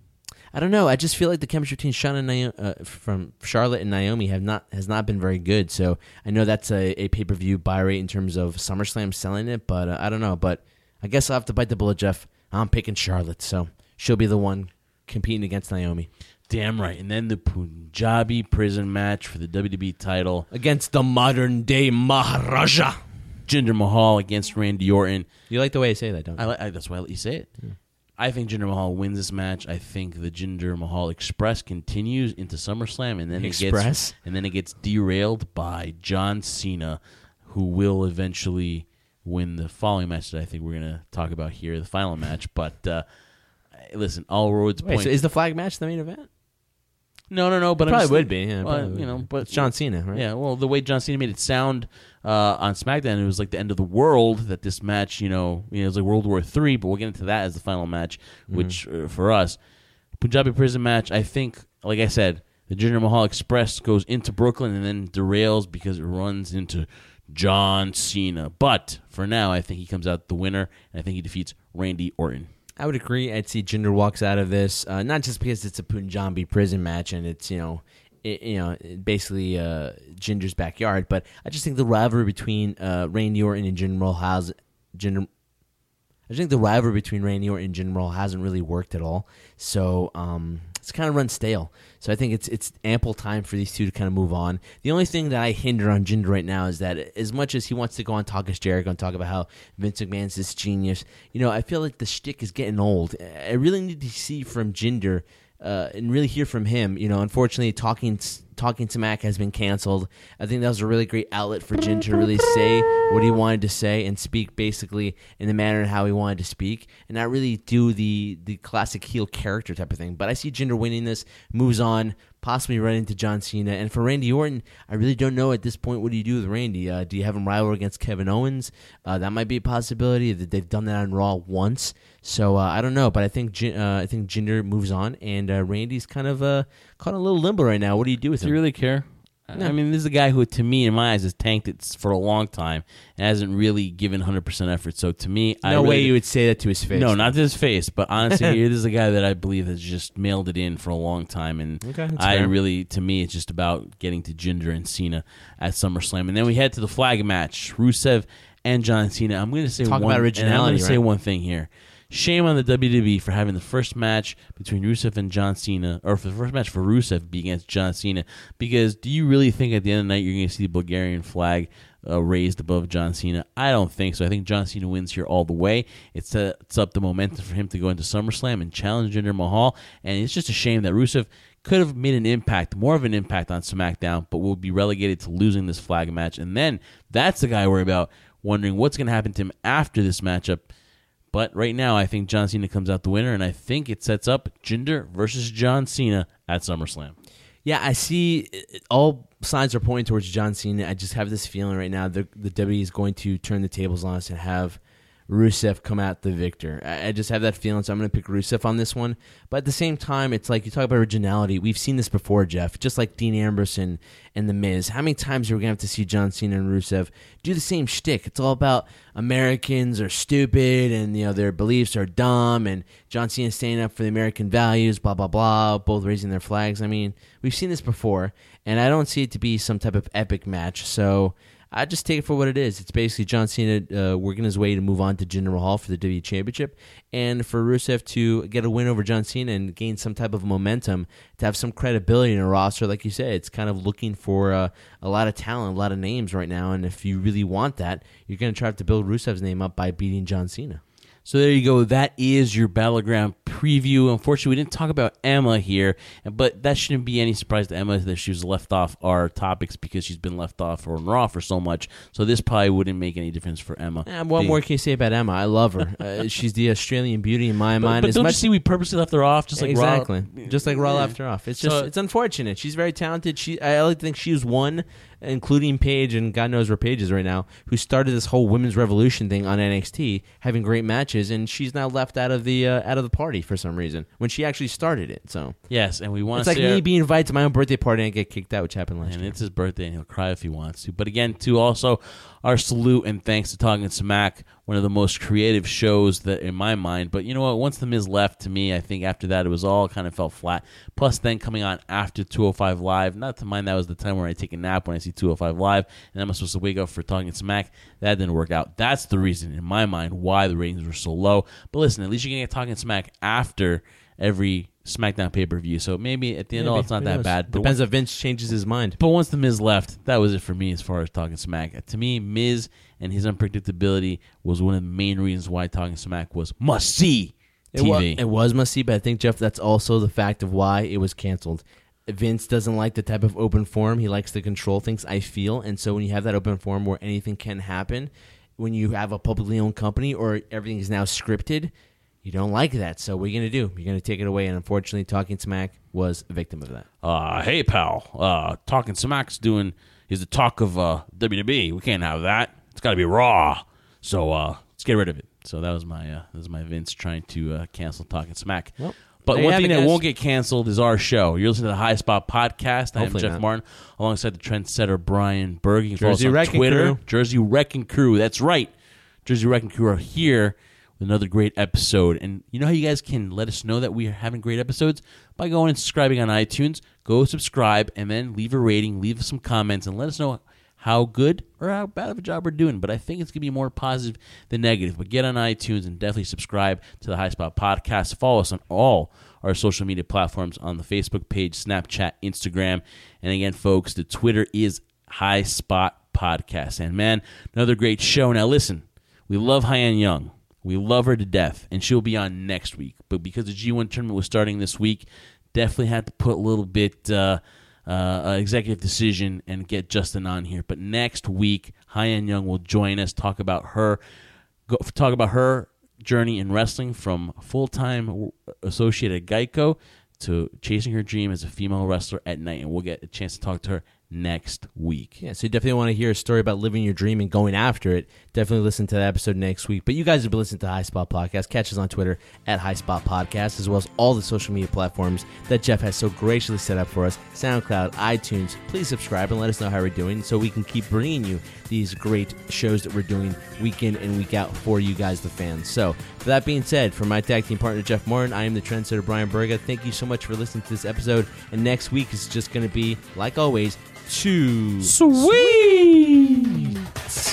I don't know. I just feel like the chemistry between from Charlotte and Naomi has not been very good. So I know that's a pay-per-view buy rate in terms of SummerSlam selling it, but I don't know. But I guess I'll have to bite the bullet, Jeff. I'm picking Charlotte, so she'll be the one competing against Naomi. Damn right. And then the Punjabi prison match for the WWE title against the modern-day Maharaja. Jinder Mahal against Randy Orton. You like the way I say that, don't you? That's why I let you say it. Yeah. I think Jinder Mahal wins this match. I think the Jinder Mahal Express continues into SummerSlam, and then it gets derailed by John Cena, who will eventually win the following match that I think we're going to talk about here, the final match. But listen, all roads point. So is the flag match the main event? No. But probably would be. Yeah, but it's John Cena, right? Yeah. Well, the way John Cena made it sound on SmackDown, it was like the end of the world. That this match, it was like World War III. But we'll get into that as the final match, which for us, Punjabi prison match. I think, like I said, the Jinder Mahal Express goes into Brooklyn and then derails because it runs into John Cena. But for now, I think he comes out the winner, and I think he defeats Randy Orton. I would agree. I'd see Jinder walks out of this, not just because it's a Punjabi prison match and it's basically Jinder's backyard, but I just think the rivalry between Randy Orton and Jinder Mahal I think the rivalry between Randy Orton and Jinder Mahal hasn't really worked at all. So it's kind of run stale. So I think it's ample time for these two to kind of move on. The only thing that I hinder on Jinder right now is that as much as he wants to go on talk as Jericho and talk about how Vince McMahon's this genius, I feel like the shtick is getting old. I really need to see from Jinder and really hear from him. Unfortunately, Talking Smack has been canceled. I think that was a really great outlet for Jinder to really say what he wanted to say and speak basically in the manner and how he wanted to speak, and not really do the classic heel character type of thing. But I see Jinder winning this, moves on, possibly run into John Cena. And for Randy Orton, I really don't know at this point, what do you do with Randy? Do you have him rival against Kevin Owens? That might be a possibility. They've done that on Raw once. So I don't know, but I think Jinder moves on, and Randy's kind of caught a little limbo right now. What do you do with him? Do you really care? No. I mean, this is a guy who, to me, in my eyes, has tanked it for a long time and hasn't really given 100% effort. So to me, no way you would say that to his face. No, not to his face. But honestly, this is a guy that I believe has just mailed it in for a long time. And to me, it's just about getting to Jinder and Cena at SummerSlam. And then we head to the flag match, Rusev and John Cena. I'm going to say about originality. And I'm going to say one thing here. Shame on the WWE for having the first match between Rusev and John Cena, or for the first match for Rusev be against John Cena, because do you really think at the end of the night you're going to see the Bulgarian flag raised above John Cena? I don't think so. I think John Cena wins here all the way. It sets up the momentum for him to go into SummerSlam and challenge Jinder Mahal, and it's just a shame that Rusev could have made more of an impact on SmackDown, but will be relegated to losing this flag match, and then that's the guy I worry about, wondering what's going to happen to him after this matchup. But right now, I think John Cena comes out the winner, and I think it sets up Jinder versus John Cena at SummerSlam. Yeah, I see all signs are pointing towards John Cena. I just have this feeling right now the WWE is going to turn the tables on us and have Rusev come out the victor. I just have that feeling, so I'm going to pick Rusev on this one. But at the same time, it's like you talk about originality. We've seen this before, Jeff, just like Dean Ambrose and The Miz. How many times are we going to have to see John Cena and Rusev do the same shtick? It's all about Americans are stupid and their beliefs are dumb, and John Cena standing up for the American values, blah, blah, blah, both raising their flags. I mean, we've seen this before, and I don't see it to be some type of epic match, so I just take it for what it is. It's basically John Cena working his way to move on to Jinder Mahal for the WWE Championship, and for Rusev to get a win over John Cena and gain some type of momentum, to have some credibility in a roster. Like you said, it's kind of looking for a lot of talent, a lot of names right now, and if you really want that, you're going to try to build Rusev's name up by beating John Cena. So there you go. That is your Battleground preview. Unfortunately, we didn't talk about Emma here, but that shouldn't be any surprise to Emma that she was left off our topics because she's been left off on Raw for so much. So this probably wouldn't make any difference for Emma. What more can you say about Emma? I love her. She's the Australian beauty in my mind. But don't you see we purposely left her off? Just like exactly. Raw? Just like Raw left her off. It's just it's unfortunate. She's very talented. I like to think she was one, including Paige, and God knows where Paige is right now, who started this whole women's revolution thing on NXT, having great matches, and she's now left out of the party for some reason when she actually started it. So yes, and we want to. It's like me being invited to my own birthday party and get kicked out, which happened last year. And it's his birthday, and he'll cry if he wants to. But again, to also our salute and thanks to Talking Smack one of the most creative shows that in my mind. But you know what? Once The Miz left, to me, I think after that it was all kind of fell flat. Plus, then coming on after 205 Live, not to mind that was the time where I take a nap when I see 205 Live, and I'm supposed to wake up for Talking Smack. That didn't work out. That's the reason, in my mind, why the ratings were so low. But listen, at least you can get Talking Smack after every SmackDown pay-per-view, so maybe at the end of all, it's not that bad. But Depends if Vince changes his mind. But once The Miz left, that was it for me as far as Talking Smack. To me, Miz and his unpredictability was one of the main reasons why Talking Smack was must-see TV. It was must-see, but I think, Jeff, that's also the fact of why it was canceled. Vince doesn't like the type of open forum. He likes to control things, I feel, and so when you have that open forum where anything can happen, when you have a publicly owned company or everything is now scripted, you don't like that. So what are you going to do? You're going to take it away, and unfortunately, Talking Smack was a victim of that. Hey, pal, Talking Smack's is the talk of WWE. We can't have that. It's got to be Raw. So let's get rid of it. So that was my Vince trying to cancel Talking Smack. Well, but one thing that won't get canceled is our show. You're listening to the High Spot Podcast. I am Jeff Martin, alongside the trendsetter Brian Berg. You can follow us on Twitter. Crew. Jersey Wrecking Crew. That's right. Jersey Wrecking Crew are here with another great episode. And you know how you guys can let us know that we are having great episodes? By going and subscribing on iTunes. Go subscribe and then leave a rating, leave some comments, and let us know how good or how bad of a job we're doing. But I think it's going to be more positive than negative. But get on iTunes and definitely subscribe to the High Spot Podcast. Follow us on all our social media platforms on the Facebook page, Snapchat, Instagram. And again, folks, the Twitter is High Spot Podcast. And man, another great show. Now listen, we love Hyan Young. We love her to death, and she'll be on next week. But because the G1 tournament was starting this week, definitely had to put a little bit executive decision and get Justin on here. But next week, Hyan Young will join us, talk about her journey in wrestling from full-time associate at Geico to chasing her dream as a female wrestler at night, and we'll get a chance to talk to her next week. Yeah, so you definitely want to hear a story about living your dream and going after it. Definitely listen to that episode next week. But you guys have been listening to High Spot Podcast. Catch us on Twitter at High Spot Podcast, as well as all the social media platforms that Jeff has so graciously set up for us. SoundCloud, iTunes. Please subscribe and let us know how we're doing so we can keep bringing you these great shows that we're doing week in and week out for you guys, the fans. So, for that being said, for my tag team partner, Jeff Martin, I am the trendsetter, Brian Berga. Thank you so much for listening to this episode. And next week is just going to be, like always, too sweet.